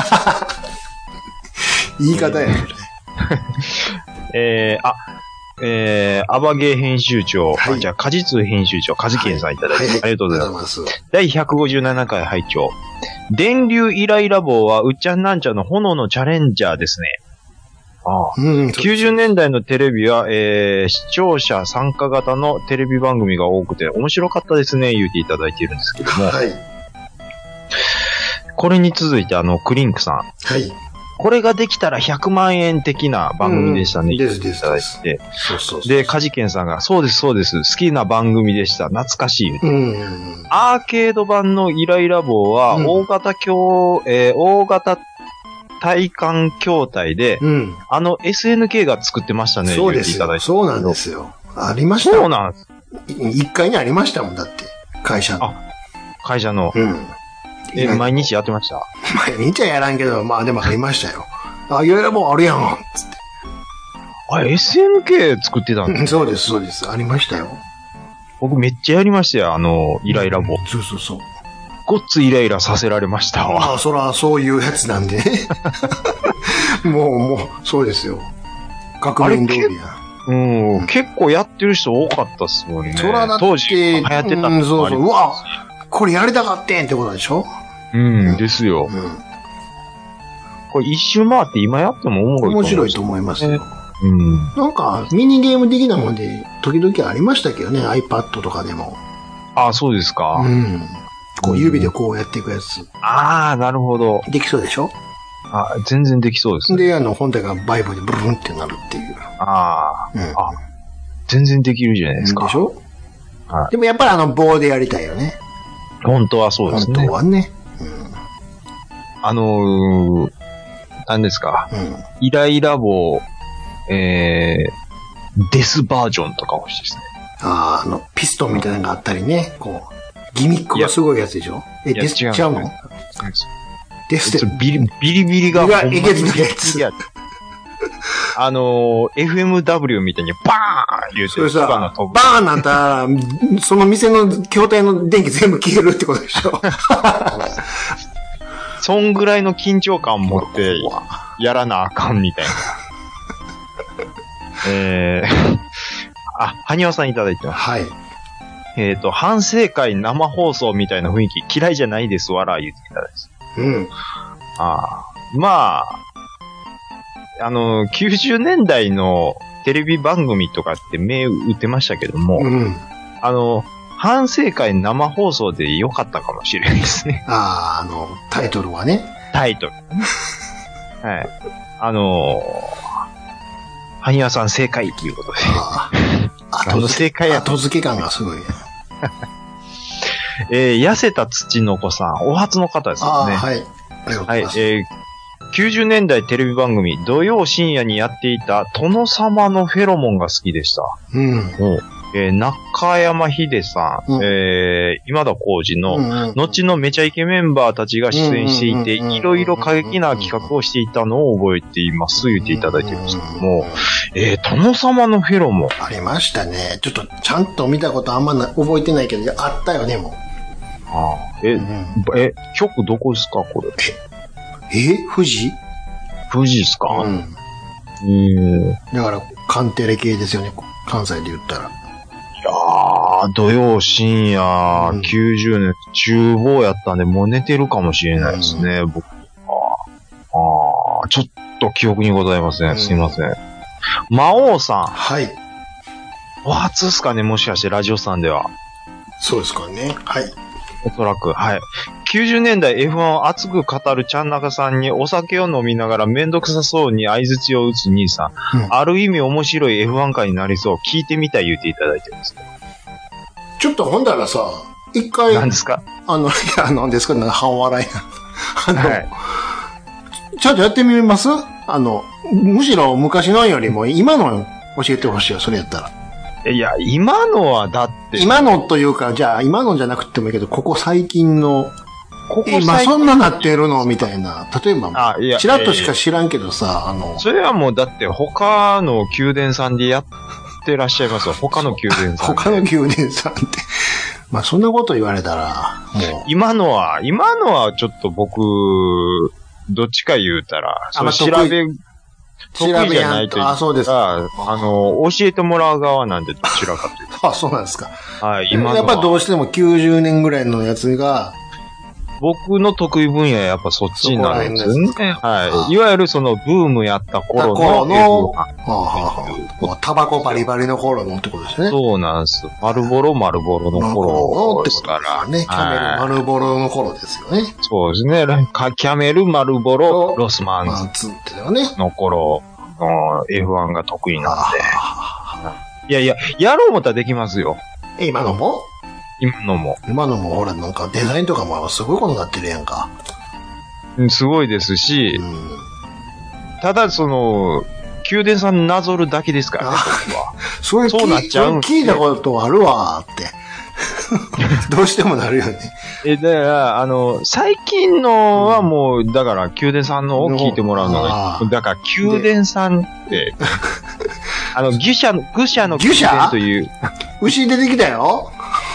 言い方やね。 えー、あ、えー、アバゲー編集長、はい、じゃあ、果実編集長、カジケンさんいただいて、はいはい、ありがとうございます。だいひゃくごじゅうななかい拝聴。電流依頼ラボは、うっちゃんなんちゃんの炎のチャレンジャーですね。ああ、うん、きゅうじゅうねんだいのテレビは、えー、視聴者参加型のテレビ番組が多くて、面白かったですね、言っていただいているんですけども。はい。これに続いて、あの、クリンクさん。はい。これができたらひゃくまんえん的な番組でしたね。うん、 ですです。いただいて。 そうそうそう。で、カジケンさんが、そうですそうです。好きな番組でした。懐かしい。うん、アーケード版の依頼ラボは、大型鏡、うん、えー、大型体感筐体で、うん、あの エスエヌケー が作ってましたね。 そうですよ。そうなんですよ。ありました。 そうなんです。 いっかいにありましたもん、だって。会社の。あ、 会社の。うん。え、毎日やってました？ 毎日はやらんけど、まあでもありましたよ。あ、いろいろもうあるやん、つって。 あ、エスエヌケー 作ってたんですか？ そうです、そうです。ありましたよ。 僕めっちゃやりましたよ、あの、イライラボ。 そうそうそう。 ごっつイライラさせられましたわ。 まあ、そら、そういうやつなんでね。もう、もう、そうですよ。革命通りや。 うん、うん、結構やってる人多かったっすもんね。 そらだって、 当時流行ってた、 うん、そうそう。うわ、これやりたかってんってことでしょ？ うん、うん、ですよ。うん、これ一周回って今やってもおもろいと思う。 面白いと思いますよ。うん。なんか、ミニゲーム的なもんで、時々ありましたけどね、iPad とかでも。 ああ、そうですか。 うん。こう指でこうやっていくやつ。 ああ、なるほど。 できそうでしょ？ あ、全然できそうですね。 で、あの、本体がバイブでブルンってなるっていう。 ああ、うん。あ、全然できるじゃないですか。 でしょ？はい。でもやっぱりあの棒でやりたいよね。 本当はそうですね。 本当はね。うん。 あのー、何ですか。うん。イライラボ、えー、デスバージョンとか欲しいですね。 ああ、あの、ピストンみたいなのがあったりね、こう。ギミックがすごいやつでしょ？え、デスちゃうの？デスって。 ビリビリビリが。 がえげつないやつ。 あのー、エフエムダブリュー みたいにバーン言うて、 それさ、バーンなんたら、その店の筐体の電気全部消えるってことでしょ？ そんぐらいの緊張感持って、やらなあかんみたいな。えー、 あ、はにわさんいただいてます。 はい。 えっ、ー、と、反省会生放送みたいな雰囲気嫌いじゃないですわら、言っていただいてます。 うん。 ああ。まあ、あの、きゅうじゅうねんだいのテレビ番組とかって目打ってましたけども、うん、あの、反省会生放送で良かったかもしれないですね。 ああ、あの、タイトルはね。 タイトル。はい。あのー、はにわさん正解っていうことで。ああ。後付け、後付け感がすごい。 えー、痩せた土の子さん、お初の方ですよね。 はい。ありがとうございます。 はい、えー、きゅうじゅうねんだいテレビ番組、土曜深夜にやっていた殿様のフェロモンが好きでした。 うん。 おえー、中山秀さん、うん、えー、今田耕司の、うんうん、後のめちゃイケメンバーたちが出演していて、いろいろ過激な企画をしていたのを覚えています。言っていただいてるんですけども、えー、殿様のフェロモン。 ありましたね。ちょっとちゃんと見たことあんまな覚えてないけど、あったよね、もう。 ああ、え、うん、え、局どこですか、これ。 え、え富士富士ですかうん。えー、 だから、カンテレ系ですよね、関西で言ったら。 いやー、土曜深夜、うん、きゅうじゅうねん、厨房やったんで、もう寝てるかもしれないですね、うん、僕。ああ、ちょっと記憶にございません。うん、すいません。魔王さん。 はい。 お初ですかね、もしかしてラジオさんでは。 そうですかね。はい。 おそらく、はい。きゅうじゅうねんだい エフワン を熱く語るちゃんなかさんにお酒を飲みながらめんどくさそうに相槌を打つ兄さん、うん。ある意味面白い エフワン 回になりそう。聞いてみたい言っていただいてます。 ちょっとほんだらさ、一回。 何ですかあの、いや、何ですかね、半笑いな。あの、はい、ちゃんとやってみますあの、むしろ昔のよりも今の教えてほしいよ、それやったら。 いや、今のはだって。 今のというか、じゃあ、今のじゃなくてもいいけど、ここ最近の、ここ最近今そんななってるのみたいな。例えば、あいやチラッとしか知らんけどさ、えー、あの。 それはもうだって他の宮殿さんでやってらっしゃいますよ。他の宮殿さん。 他の宮殿さんって。まあ、そんなこと言われたら、もう。 今のは、今のはちょっと僕、どっちか言うたら、その調べ、得意じゃないというか、あ、そうですか。あの、教えてもらう側なんでどちらかというと。 あ、そうなんですか。 はい、今のは。 やっぱどうしてもきゅうじゅうねんぐらいのやつが、 僕の得意分野はやっぱそっちになるんですね。はい。いわゆるそのブームやった頃の。頃の、 もうタバコバリバリの頃のってことですね。 そうなんです。マルボロマルボロの頃ですから。 ね。キャメルマルボロの頃ですよね。 そうですね。キャメルマルボロロスマンズの頃の エフワン が得意なんで。いやいや、やろう思ったらできますよ。 今のも今のも。 今のもほらなんかデザインとかもすごいことになってるやんか。 すごいですし、うん、ただその、宮殿さんなぞるだけですからね、僕は。 そういうそうなっちゃうん聞いたことあるわーって。どうしてもなるよね。 え、だから、あの、最近のはもう、だから、宮殿さんのを聞いてもらうのが、だから、宮殿さんって、あの、牛舎、愚者の宮殿という。 牛出てきたよ。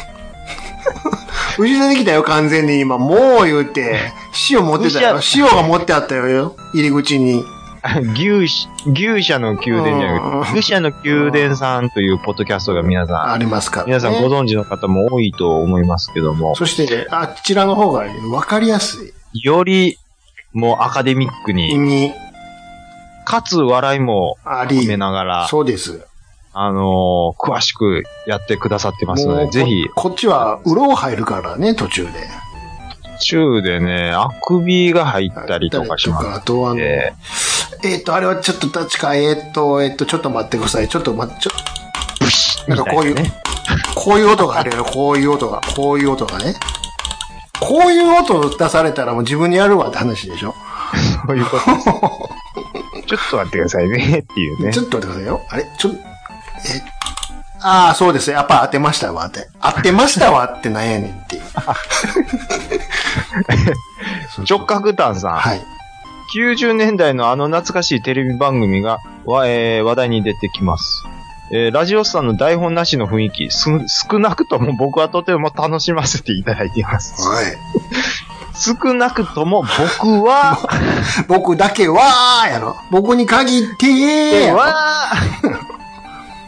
牛出てきたよ、完全に今。もう言うて、塩持ってたよ。塩が持ってあったよ、入り口に。 牛、牛舎の宮殿じゃなくて、牛舎の宮殿さんというポッドキャストが皆さん、 ありますから、ね。 皆さんご存知の方も多いと思いますけども。 そして、あちらの方が分かりやすい。より、もうアカデミックに、にかつ笑いも含めながら、 そうです。 あのー、詳しくやってくださってますので、ぜひ。 こっちは、うろ入るからね、途中で。 途中でね、あくびが入ったりとかします。 あとあの、えー、えー、っと、あれはちょっと確か、えー、っと、えー、っと、ちょっと待ってください。ちょっと待って、ちょっと、なんかこういう、ね、こういう音があるよ、こういう音が、こういう音がね。こういう音を出されたらもう自分にやるわって話でしょ。 そういうことです。ちょっと待ってくださいね、っていうね。 ちょっと待ってくださいよ。あれちょっと、え、ああ、そうです。やっぱ当てましたわって。当てましたわってなんやねんっていう。 直角炭さん。 はい。 きゅうじゅうねんだいのあの懐かしいテレビ番組が、えー、話題に出てきます。えー、ラジオスさんの台本なしの雰囲気、す少なくとも僕はとても楽しませていただいています。 はい。 少なくとも僕は、 僕だけはやろ。僕に限ってやろ。 は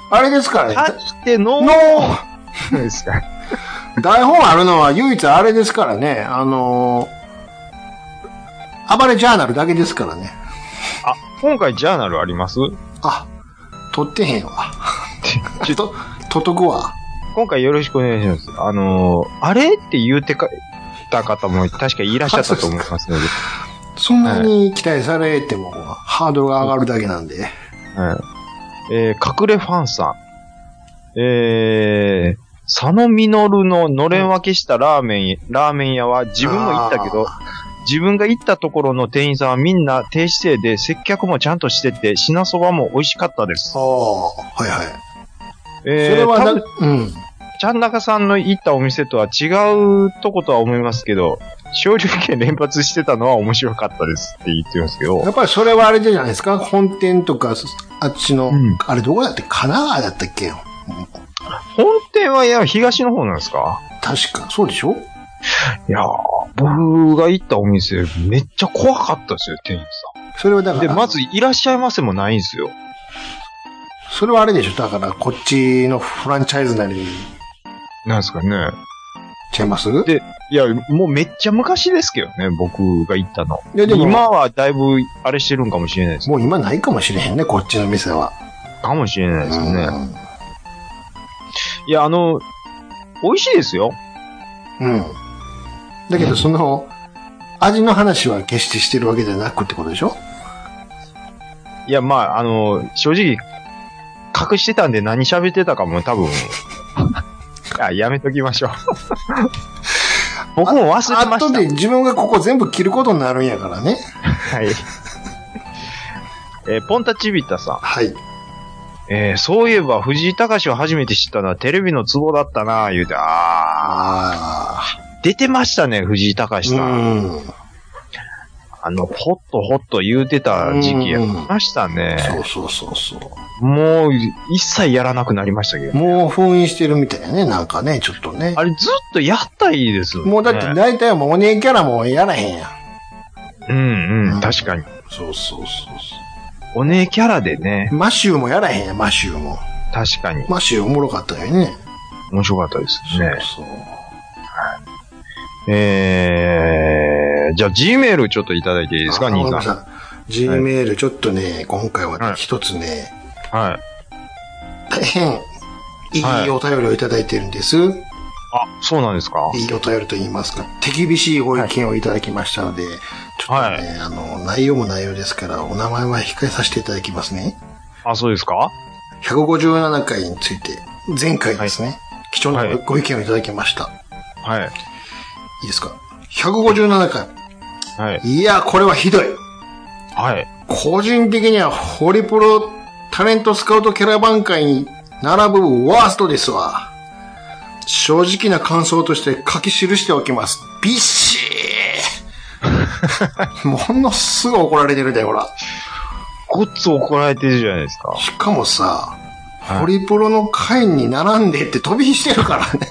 あれですからね。 かつての、 のですか。 台本あるのは唯一あれですからね。あのー、暴れジャーナルだけですからね。 あ、今回ジャーナルあります？ あ、撮ってへんわ。ちょっと、撮っとくわ。 今回よろしくお願いします。あのー、あれって言うてかた方も確かいらっしゃったと思いますので。 そんなに期待されても、はい、ハードルが上がるだけなんで。 はい。えー、隠れファンさん。えー、佐野実ののれん分けしたラーメン、ラーメン屋は自分も行ったけど、自分が行ったところの店員さんはみんな低姿勢で接客もちゃんとしてて、品そばも美味しかったです。 ああ、はいはい。 えー、 それはな、うん。 ちゃんなかさんの行ったお店とは違うとことは思いますけど、昇竜拳連発してたのは面白かったですって言ってますけど。 やっぱりそれはあれじゃないですか、本店とか、あっちの、うん、あれどこだって神奈川だったっけ、うん、 本店はいや、東の方なんですか？ 確か、そうでしょ？ いやー、僕が行ったお店、めっちゃ怖かったですよ、店員さん。 それはだから。 で、まず、いらっしゃいませもないんですよ。 それはあれでしょ？だから、こっちのフランチャイズなり。 なんですかね。 違います？ で、いや、もうめっちゃ昔ですけどね、僕が行ったの。いや、でも今はだいぶ、あれしてるんかもしれないです。 もう今ないかもしれへんね、こっちの店は。 かもしれないですよね。いや、あの、美味しいですよ。 うん。だけど、その、うん、味の話は決してしてるわけじゃなくってことでしょ？ いや、まあ、あの、正直、隠してたんで何喋ってたかも多分、あ、やめときましょう。僕も忘れました。 後で自分がここ全部切ることになるんやからね。 はい。えー、ポンタチビタさん。 はい。 えー、そういえば藤井隆を初めて知ったのはテレビのツボだったなぁ、言うて、あー。あー出てましたね、藤井隆さん。うん。あの、ホットホット言うてた時期やりましたね。 そうそうそうそう。 もう、一切やらなくなりましたけど、ね。 もう封印してるみたいやね、なんかね、ちょっとね。 あれずっとやったらいいですよね。 もうだって大体もうお姉キャラもやらへんやん。うんうん、確かに。 そうそうそうそう。 お姉キャラでね。 マシューもやらへんやん、マシューも。 確かに。 マシューおもろかったよね。 面白かったですね。 そうそう。はい、 えー、じゃあ G メールちょっといただいていいですか、兄さん。 G メールちょっとね、はい、今回は一つね、 はい。 大変いいお便りをいただいてるんです。はい、 あ、そうなんですか？ いいお便りと言いますか、手厳しいご意見をいただきましたので、はい、ちょっとね、はい、あの、内容も内容ですから、お名前は控えさせていただきますね。 あ、そうですか？ ひゃくごじゅうななかいについて、前回ですね、はい、貴重なご意見をいただきました。はい。いいですか？ひゃくごじゅうななかい。はい。いや、これはひどい。はい。個人的には、ホリプロタレントスカウトキャラバン会に並ぶワーストですわ。正直な感想として書き記しておきます。ビッシーものすごい怒られてるで、ほら。 ごっつ怒られてるじゃないですか。 しかもさ、はい、ホリプロの会に並んでって飛び火してるからね。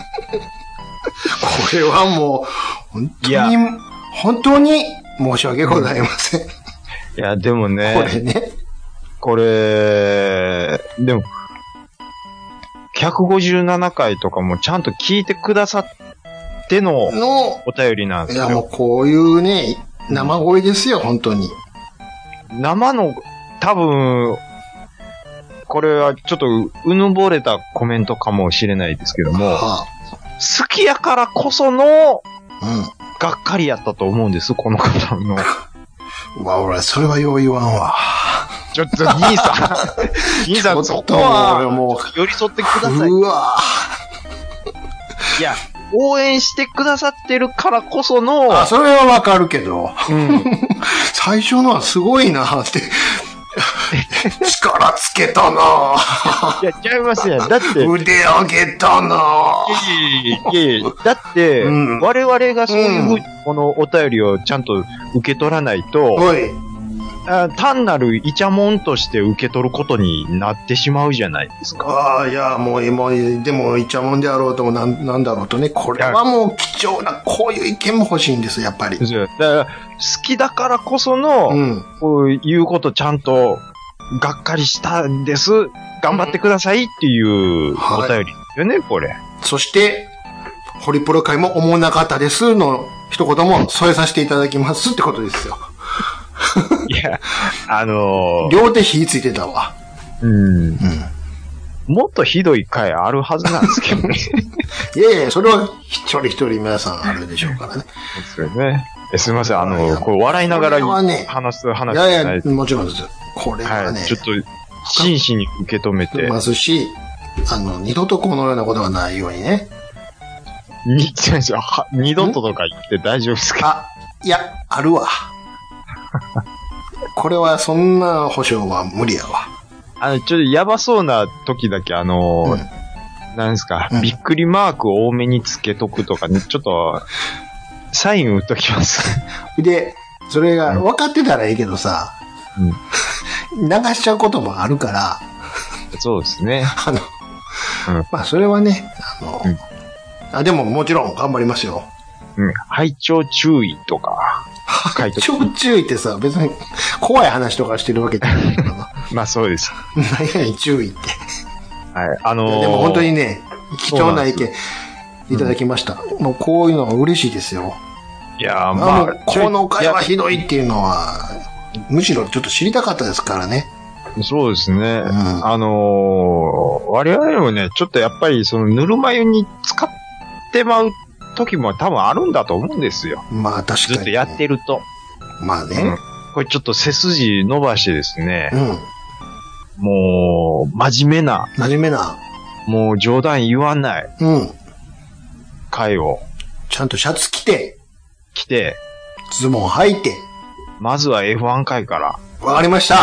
これはもう、本当に、本当に申し訳ございません。いや、でもね。 これね。 これ、でも、ひゃくごじゅうななかいとかもちゃんと聞いてくださってのお便りなんですよ。 いや、もうこういうね、生声ですよ、本当に。 生の、多分、これはちょっとうぬぼれたコメントかもしれないですけども、はあ、好きやからこその、うん、がっかりやったと思うんです、この方の。 うわ、俺、それはよう言わんわ。 ちょっと、兄さん。兄さん、そこは、もう、寄り添ってください。 うわいや、応援してくださってるからこその。 あ、それはわかるけど。うん、最初のはすごいなって。力つけたないや、ちゃいますやん。だって。 腕上げたないやいやいやだって、うん、我々がそういうふうに、このお便りをちゃんと受け取らないと、はい、あ単なるイチャモンとして受け取ることになってしまうじゃないですか。 ああ、いや、もう、もう、でも、イチャモンであろうともなん、なんだろうとね、これはもう貴重な、こういう意見も欲しいんです、やっぱり。 だから好きだからこその、うん、こういうことちゃんとがっかりしたんです。頑張ってくださいっていうお便りですよね、はい、これ。 そして、ホリプロ会も思わなかったですの一言も添えさせていただきますってことですよ。 いや、あのー、 両手火ついてたわ。 うん。うん。もっとひどい回あるはずなんですけどね。 いやいや、それは一人一人皆さんあるでしょうからね。 そうですよね。すみません、あの、こう笑いながら話す話じゃない。 いやいや、もちろんです。これはね、 はい、ちょっと真摯に受け止めて。 ますし、あの、二度とこのようなことがないようにね。 に、二度ととか言って大丈夫ですか？ あ、いや、あるわ。これはそんな保証は無理やわ。 あの、ちょっとやばそうな時だけあの、うん、なんですか、うん、びっくりマーク多めにつけとくとかね、ちょっと、サイン打っときます。で、 それが分かってたらいいけどさ、うん、流しちゃうこともあるから。 そうですね。 あの、うん、まあそれはね、あの、うん、あ、でももちろん頑張りますよ。 うん。拝聴注意とか。 拝聴注意ってさ、別に怖い話とかしてるわけじゃないからな。 まあそうです。 何々注意って。 はい。あのー、 でも本当にね、貴重な意見いただきました。うん、もうこういうのは嬉しいですよ。 いやー、まあ。 この回はひどいっていうのは、むしろちょっと知りたかったですからね。 そうですね。うん、あのー、我々もね、ちょっとやっぱりそのぬるま湯に使ってまう時も多分あるんだと思うんですよ。 まあ確かに、ね。 ずっとやってると。 まあね、 うん。これちょっと背筋伸ばしてですね。うん。もう、真面目な。 真面目な。 もう冗談言わない。 うん。 回を。 ちゃんとシャツ着て。 着て。 ズボン履いて。 まずは エフワン 回から。 わかりました。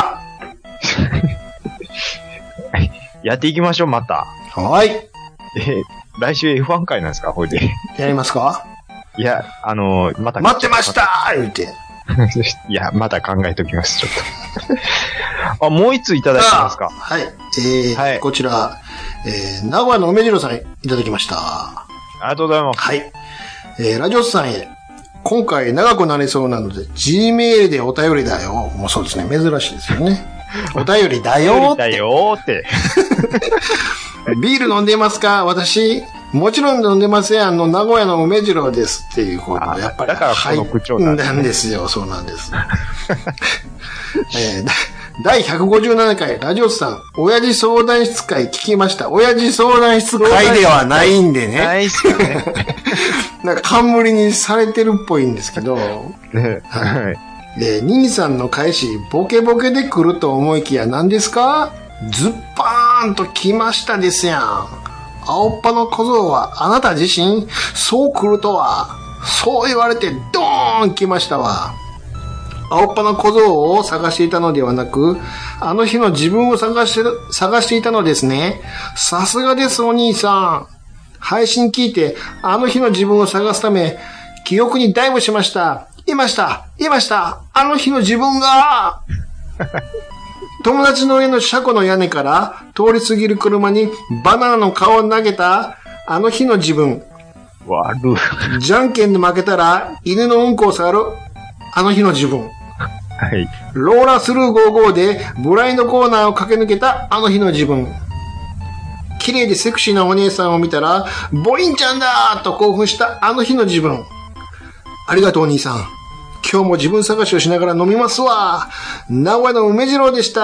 やっていきましょう、また。 はい。 え、来週 エフワン 回なんですか、これで。 やりますか？ いや、あのー、また。 待ってましたー言うて。 いや、また考えときます、ちょっと。あ、もう一ついただいてますか？ はい。えー、はい、こちら、えー、名古屋の梅次郎さんいただきました。 ありがとうございます。 はい。えー、ラジオスさんへ。今回長くなりそうなので、G メールでお便りだよ。もうそうですね。珍しいですよね。お便りだよーって。 だよーって。 ビール飲んでますか？私、もちろん飲んでません。あの、名古屋の梅次郎ですっていうことで、やっぱり。 だからこの口調なんです、 ね、なんですよ。そうなんです。えー、だいひゃくごじゅうななかい、ラジオスさん、親父相談室会聞きました。親父相談室会ではないんでね。 ないっすね。 なんか冠にされてるっぽいんですけど。 ね、はい。 で、兄さんの返し、ボケボケで来ると思いきや何ですか？ズッパーンと来ましたですやん。青っぱの小僧はあなた自身、そう来るとは、そう言われてドーン来ましたわ。青っぱの小僧を探していたのではなく、あの日の自分を探して、探していたのですね。さすがですお兄さん。配信聞いて、あの日の自分を探すため、記憶にダイブしました。いました、いました、あの日の自分が友達の家の車庫の屋根から通り過ぎる車にバナナの顔を投げたあの日の自分。 悪い。 じゃんけんで負けたら犬のうんこを触るあの日の自分。 はい。 ローラスルーごじゅうごでブラインドコーナーを駆け抜けたあの日の自分。綺麗でセクシーなお姉さんを見たらボインちゃんだーと興奮したあの日の自分。ありがとうお兄さん。今日も自分探しをしながら飲みますわ。名古屋の梅次郎でした。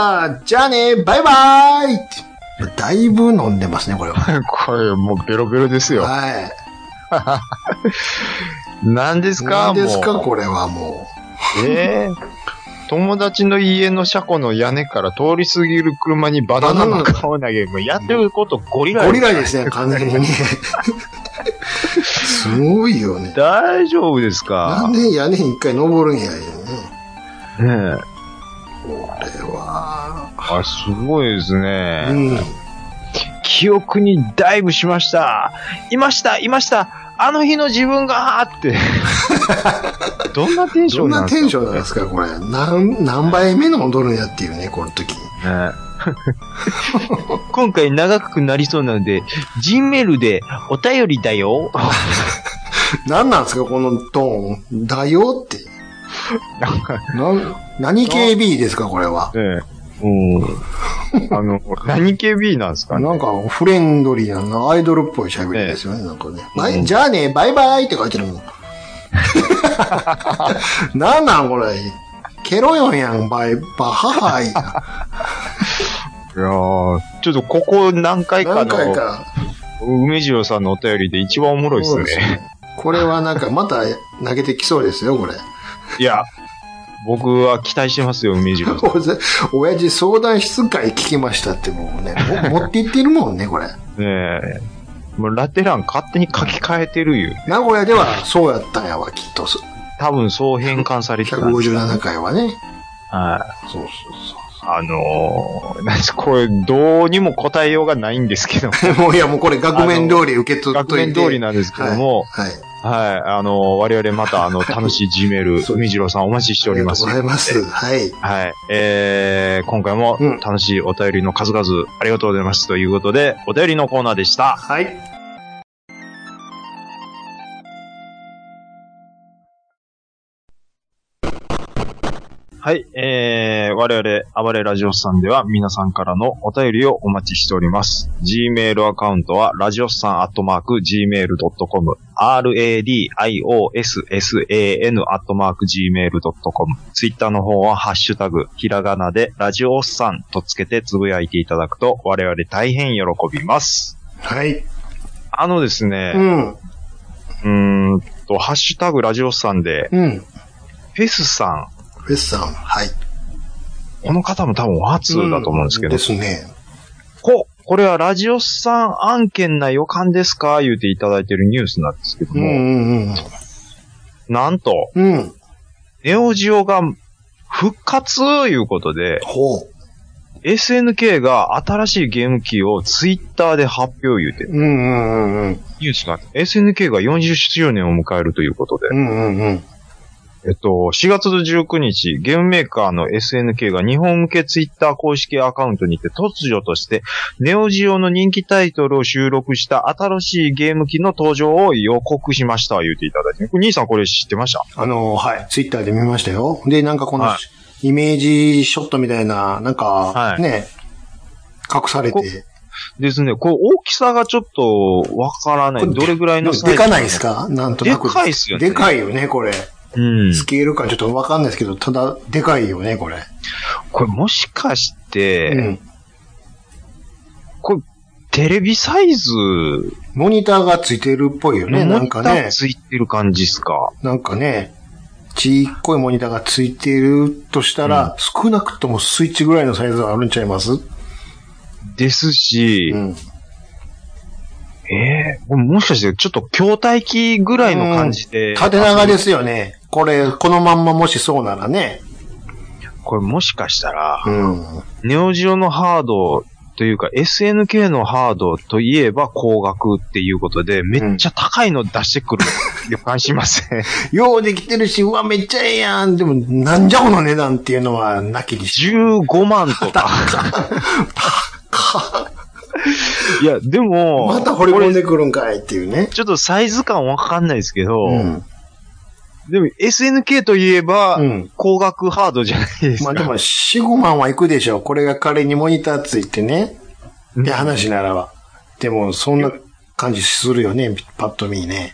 じゃあね、バイバーイ。だいぶ飲んでますね、これは。 これもうベロベロですよ。 はい。 何ですか？ 何ですかこれはもう。ええー、友達の家の車庫の屋根から通り過ぎる車にバナナの顔投げる。やってることゴリラゴリラですね、完全にね。すごいよね。 大丈夫ですか？ なんで屋根に一回登るんやよね。ねえ。 これは。 あ、すごいですね。 うん。 記憶にダイブしました。いました、いました。あの日の自分がーって。どんなテンションなんですか？ どんなテンションなんですかこれ。何、何倍目の踊るんやっていうね、この時。ね今回長くなりそうなので、G メールでお便りだよ。 何なんですかこのトーン。だよって。な何 ケービー ですかこれは。 ええ、 うん。あの、何系 B なんですかね。 なんか、フレンドリーな、アイドルっぽい喋りですよね、ねなんかね。うん、じゃあね、バイバイって書いてるもん。なんなんこれ。ケロヨンやん、バイバハハイ。いやー、ちょっとここ何回かの、 何回か。 梅次郎さんのお便りで一番おもろいですね。すねこれはなんかまた投げてきそうですよ、これ。 いや、僕は期待してますよ、梅次郎さん。 親父相談室会聞きましたってもうね、持って行ってるもんね、これ。ねえ。もうラテ欄勝手に書き換えてるよ。 名古屋ではそうやったんやわ、きっと。 多分そう変換されてた。 ひゃくごじゅうななかいはね。 はい。 そうそうそう。 あのー、なんこれ、どうにも答えようがないんですけども。 もういや、もうこれ額面通り受け取っといて。 額面通りなんですけども。 はい。 はい。はい、あのー、我々また、あの、楽しい G メール、海次郎さんお待ちしております。 ありがとうございます。はい。 はい。えー、今回も楽しいお便りの数々、ありがとうございます。ということで、お便りのコーナーでした。 はい。 はい、えー、我々、暴れラジオスさんでは皆さんからのお便りをお待ちしております。Gmail アカウントは、ラジオスさんアットマーク ジーメールドットコム、ラディオスサン アットマーク ジーメールドットコム。Twitter の方は、ハッシュタグ、ひらがなで、ラジオスさんとつけてつぶやいていただくと、我々大変喜びます。 はい。 あのですね、 うん。 うーんと、ハッシュタグラジオスさんで、 うん。 フェスさん、 フェスさん、はい。 この方も多分初だと思うんですけど。 うん、ですね。 こ、これはラジオスさん案件な予感ですか言うていただいてるニュースなんですけども。 うんうんうん。 なんと、 うん。 ネオジオが復活いうことで、 ほう。 エスエヌケー が新しいゲーム機をツイッターで発表言うてる。 うんうんうんうん。 ニュースが エスエヌケー がよんじゅっしゅうねんを迎えるということで。 うんうんうん。 えっと、しがつじゅうくにち、ゲームメーカーの エスエヌケー が日本向けツイッター公式アカウントにて突如として、ネオジオの人気タイトルを収録した新しいゲーム機の登場を予告しました、言うていただいて。兄さんこれ知ってました？ あの、はい、ツイッターで見ましたよ。で、なんかこの、はい、イメージショットみたいな、なんか、はい、ね、隠されて。 ですね。こう、大きさがちょっとわからない。どれぐらいのサイズ？ でかないですか？なんとなく。 でかいっすよね。 でかいよね、これ。うん、スケール感ちょっとわかんないですけど、ただ、でかいよね、これ。 これもしかして、 うん、 これ、テレビサイズ、 モニターがついてるっぽいよね、なんかね。モニターついてる感じっすか。 なんかね、ちっこいモニターがついてるとしたら、うん、少なくともスイッチぐらいのサイズがあるんちゃいます？ ですし、 うん、 ええー、もしかしてちょっと筐体機ぐらいの感じで、 うん。縦長ですよね。これ、このまんまもしそうならね。 これもしかしたら、 うん、 ネオジオのハードというか エスエヌケー のハードといえば高額っていうことで、めっちゃ高いの出してくる予感しません、 うん、ようできてるし、うわ、めっちゃええやん。でも、なんじゃこの値段っていうのは、なきにし。 じゅうごまんとか。いや、でも。 また掘り込んでくるんかいっていうね。 ちょっとサイズ感わかんないですけど、 うん、 でも エスエヌケー といえば、うん、高額ハードじゃないですか。 まあでもよん、ごまんはいくでしょ。これが仮にモニターついてね。って話ならば。でも、そんな感じするよね。パッと見ね。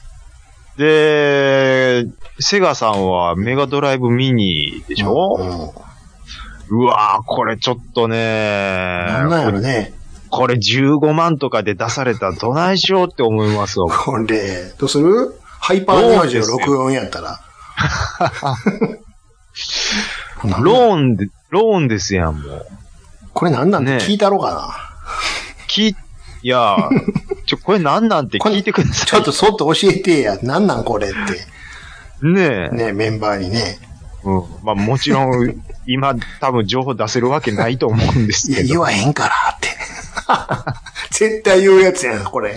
で、セガさんはメガドライブミニでしょ、うんうん、うわぁ、これちょっとね。 なんなんやろね。 これじゅうごまんとかで出されたらどないしようって思いますわ。 これ、どうする？ハイパーネオジオろくじゅうよんやったら。 ローンで、ローンですやん、もう。 これなんなんて聞いたろうかな。 聞い、いやちょ、これなんなんて聞いてください。 ちょっとそっと教えてや。なんなんこれって。 ねえ。 ねえ、メンバーにね。 うん。まあもちろん、今多分情報出せるわけないと思うんですけど。 いや、言わへんからって。絶対言うやつやん、これ。ね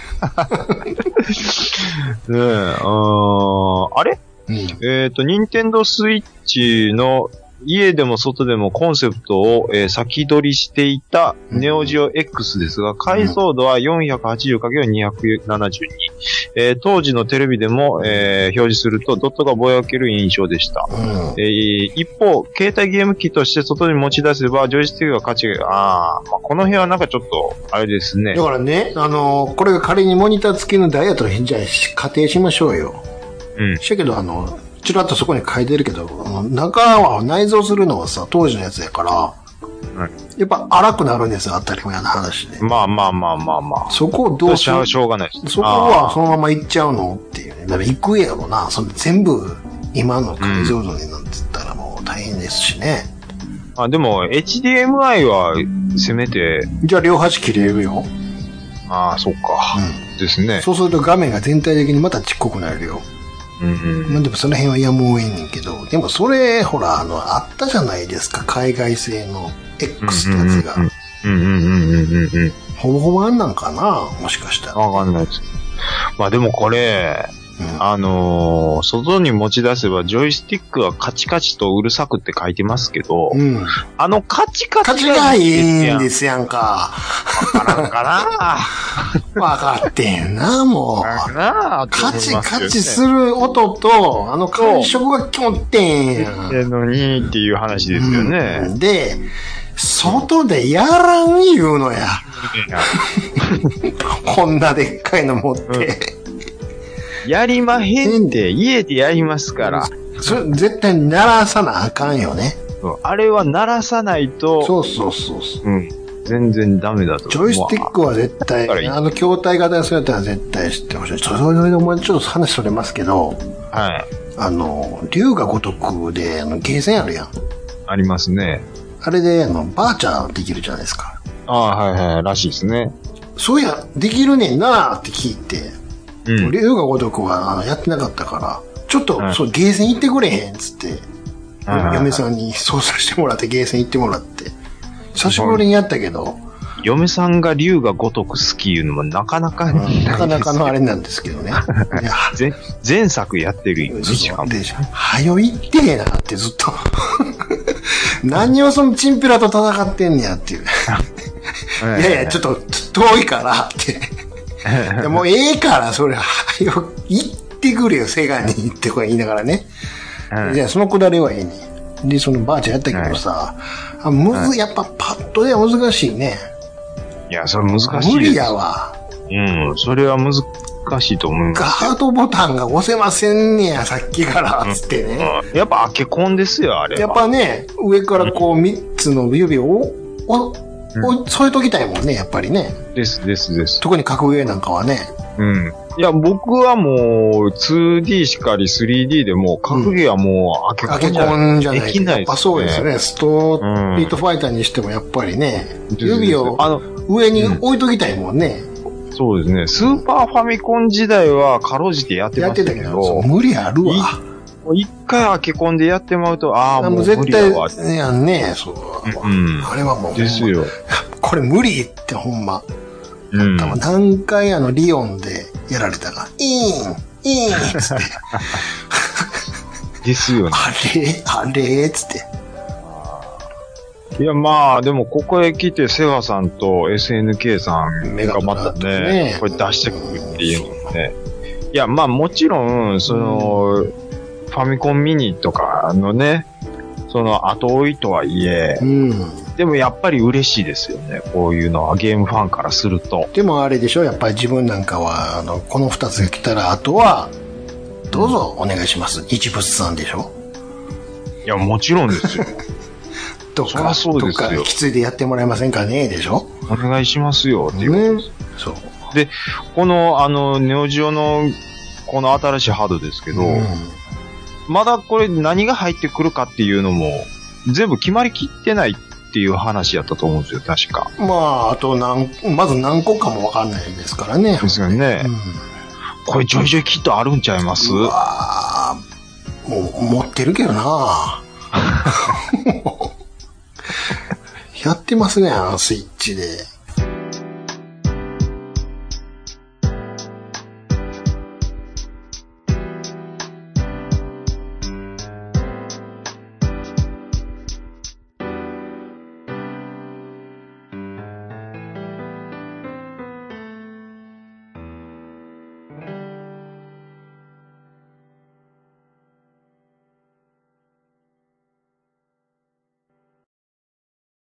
え、ああれ、うん、えっと、ニンテンドースイッチの家でも外でもコンセプトを、えー、先取りしていたネオジオ X ですが、解像度は よんひゃくはちじゅうかけるにひゃくななじゅうに。 えー、当時のテレビでも、えー、表示するとドットがぼやける印象でした。うんえー、一方、携帯ゲーム機として外に持ち出せば、ジョイスティックが価値が、あー、まあ、この辺はなんかちょっと、あれですね。 だからね、あのー、これが仮にモニター付きの台やと、じゃあ仮定しましょうよ。うん。しやけど、あの、ちらっとそこに書いてるけど、中は内蔵するのはさ、当時のやつやから、うん、やっぱ荒くなるんですよ、当たり前の話で。 まあまあまあまあまあ。 そこをどうしよう。 しょうがないです。 そこはそのまま行っちゃうのっていうね。だから行くやろな。その全部、今の解像度になんて言ったらもう大変ですしね。 うん、あ、でも、エイチディーエムアイ は、せめて。 じゃあ両端切れるよ。 ああ、そっか。うん。ですね。 そうすると画面が全体的にまたちっこくなるよ。うんうん。まあでもその辺はやむを得んねんけど、でもそれ、ほら、あの、あったじゃないですか。海外製の X ってやつが。うんうんうんうんうん。ほぼほぼあんなんかなもしかしたら。 わかんないです。まあでもこれ、うん、あのー、外に持ち出せばジョイスティックはカチカチとうるさくって書いてますけど、うん、あのカチカチがカチがいいんですやんか。 わからんかなわかってんな、もう。カチカチする音と、あの感触がきもってんやん。 ってのにっていう話ですよね。 うん、で、外でやらん言うのや。こんなでっかいの持って。うんやりまへんで、家でやりますから。 それ絶対鳴らさなあかんよね。 あれは鳴らさないと。 そうそうそうそう。うん。 全然ダメだと。 ジョイスティックは絶対、あの筐体型にするやったら絶対知ってほしい。それでお前ちょっと話それますけど。はい。あの、龍が如くで、あの、ゲーセンあるやん。 ありますね。 あれで、あの、バーチャーできるじゃないですか。 ああ、はいはい、らしいですね。 そういや、できるねんなーって聞いて。うん。龍が如くはあのやってなかったから、ちょっと、はい、そう、ゲーセン行ってくれへんっつって、はい、嫁さんに操作してもらって、ゲーセン行ってもらって、久しぶりにやったけど、 嫁さんが龍が如く好きいうのもなかなか、うん、 なかなかのあれなんですけどね。 前前作やってるよね、 しかも。はよ行ってえなってずっと。何をそのチンピラと戦ってんねやっていう。いやいや、ちょっと遠いからって。もうええから、それ、はよ、行ってくれよ、セガに行ってこい言いながらね。うん、じゃあ、そのくだりはええねん。で、そのばあちゃんやったけどさ、うん、むず、うん、やっぱパッとでは難しいね。 いや、それ難しいです。 無理やわ。 うん、それは難しいと思う。 ガードボタンが押せませんねや、さっきから、つってね、 うん。やっぱ開け込んですよ、あれは。 やっぱね、上からこうみっつの指を、お、うん、添えときたいもんね、やっぱりね。 ですですです。 特に格ゲーなんかはね。 うん。いや、僕はもう ツーディー しかり スリーディー でも、格ゲーはもう開け込んじゃない。できないですね。やっぱそうですね。ストリートファイターにしてもやっぱりね、うん、指を上に置いときたいもんね。 うん、そうですね。スーパーファミコン時代はかろうじてやってましたけど。やってたけど、 無理あるわ。 一回開け込んでやってまうと、ああ、もう無理だわ。 絶対やんね、そう。うん。あれはもう。 ですよ。 これ無理ってほんま。うん。何回あの、リオンでやられたか。いーん、いーん、つって。 ですよね。 あれあれつって。 いや、まあ、でもここへ来て、セガさんと エスエヌケー さんがまたね、ねこれ出してくるっていうのね。いや、まあもちろん、その、うんファミコンミニとかのね、その後追いとはいえ、うん、でもやっぱり嬉しいですよね。こういうのはゲームファンからすると。 でもあれでしょ、やっぱり自分なんかは、あの、この二つが来たら、あとは、どうぞお願いします。日物さんでしょ。 いや、もちろんですよ。 どっか、そうですよ。どっかきついでやってもらえませんかね、でしょ。 お願いしますよ、っていうことです。ね、 そう。 で、この、あの、ネオジオの、この新しいハードですけど、うんまだこれ何が入ってくるかっていうのも全部決まりきってないっていう話やったと思うんですよ、確か。 まあ、あと何、まず何個かもわかんないですからね。 ですよね。うん、これジョイジョイキットあるんちゃいます？うわもう持ってるけどなやってますね、あのスイッチで。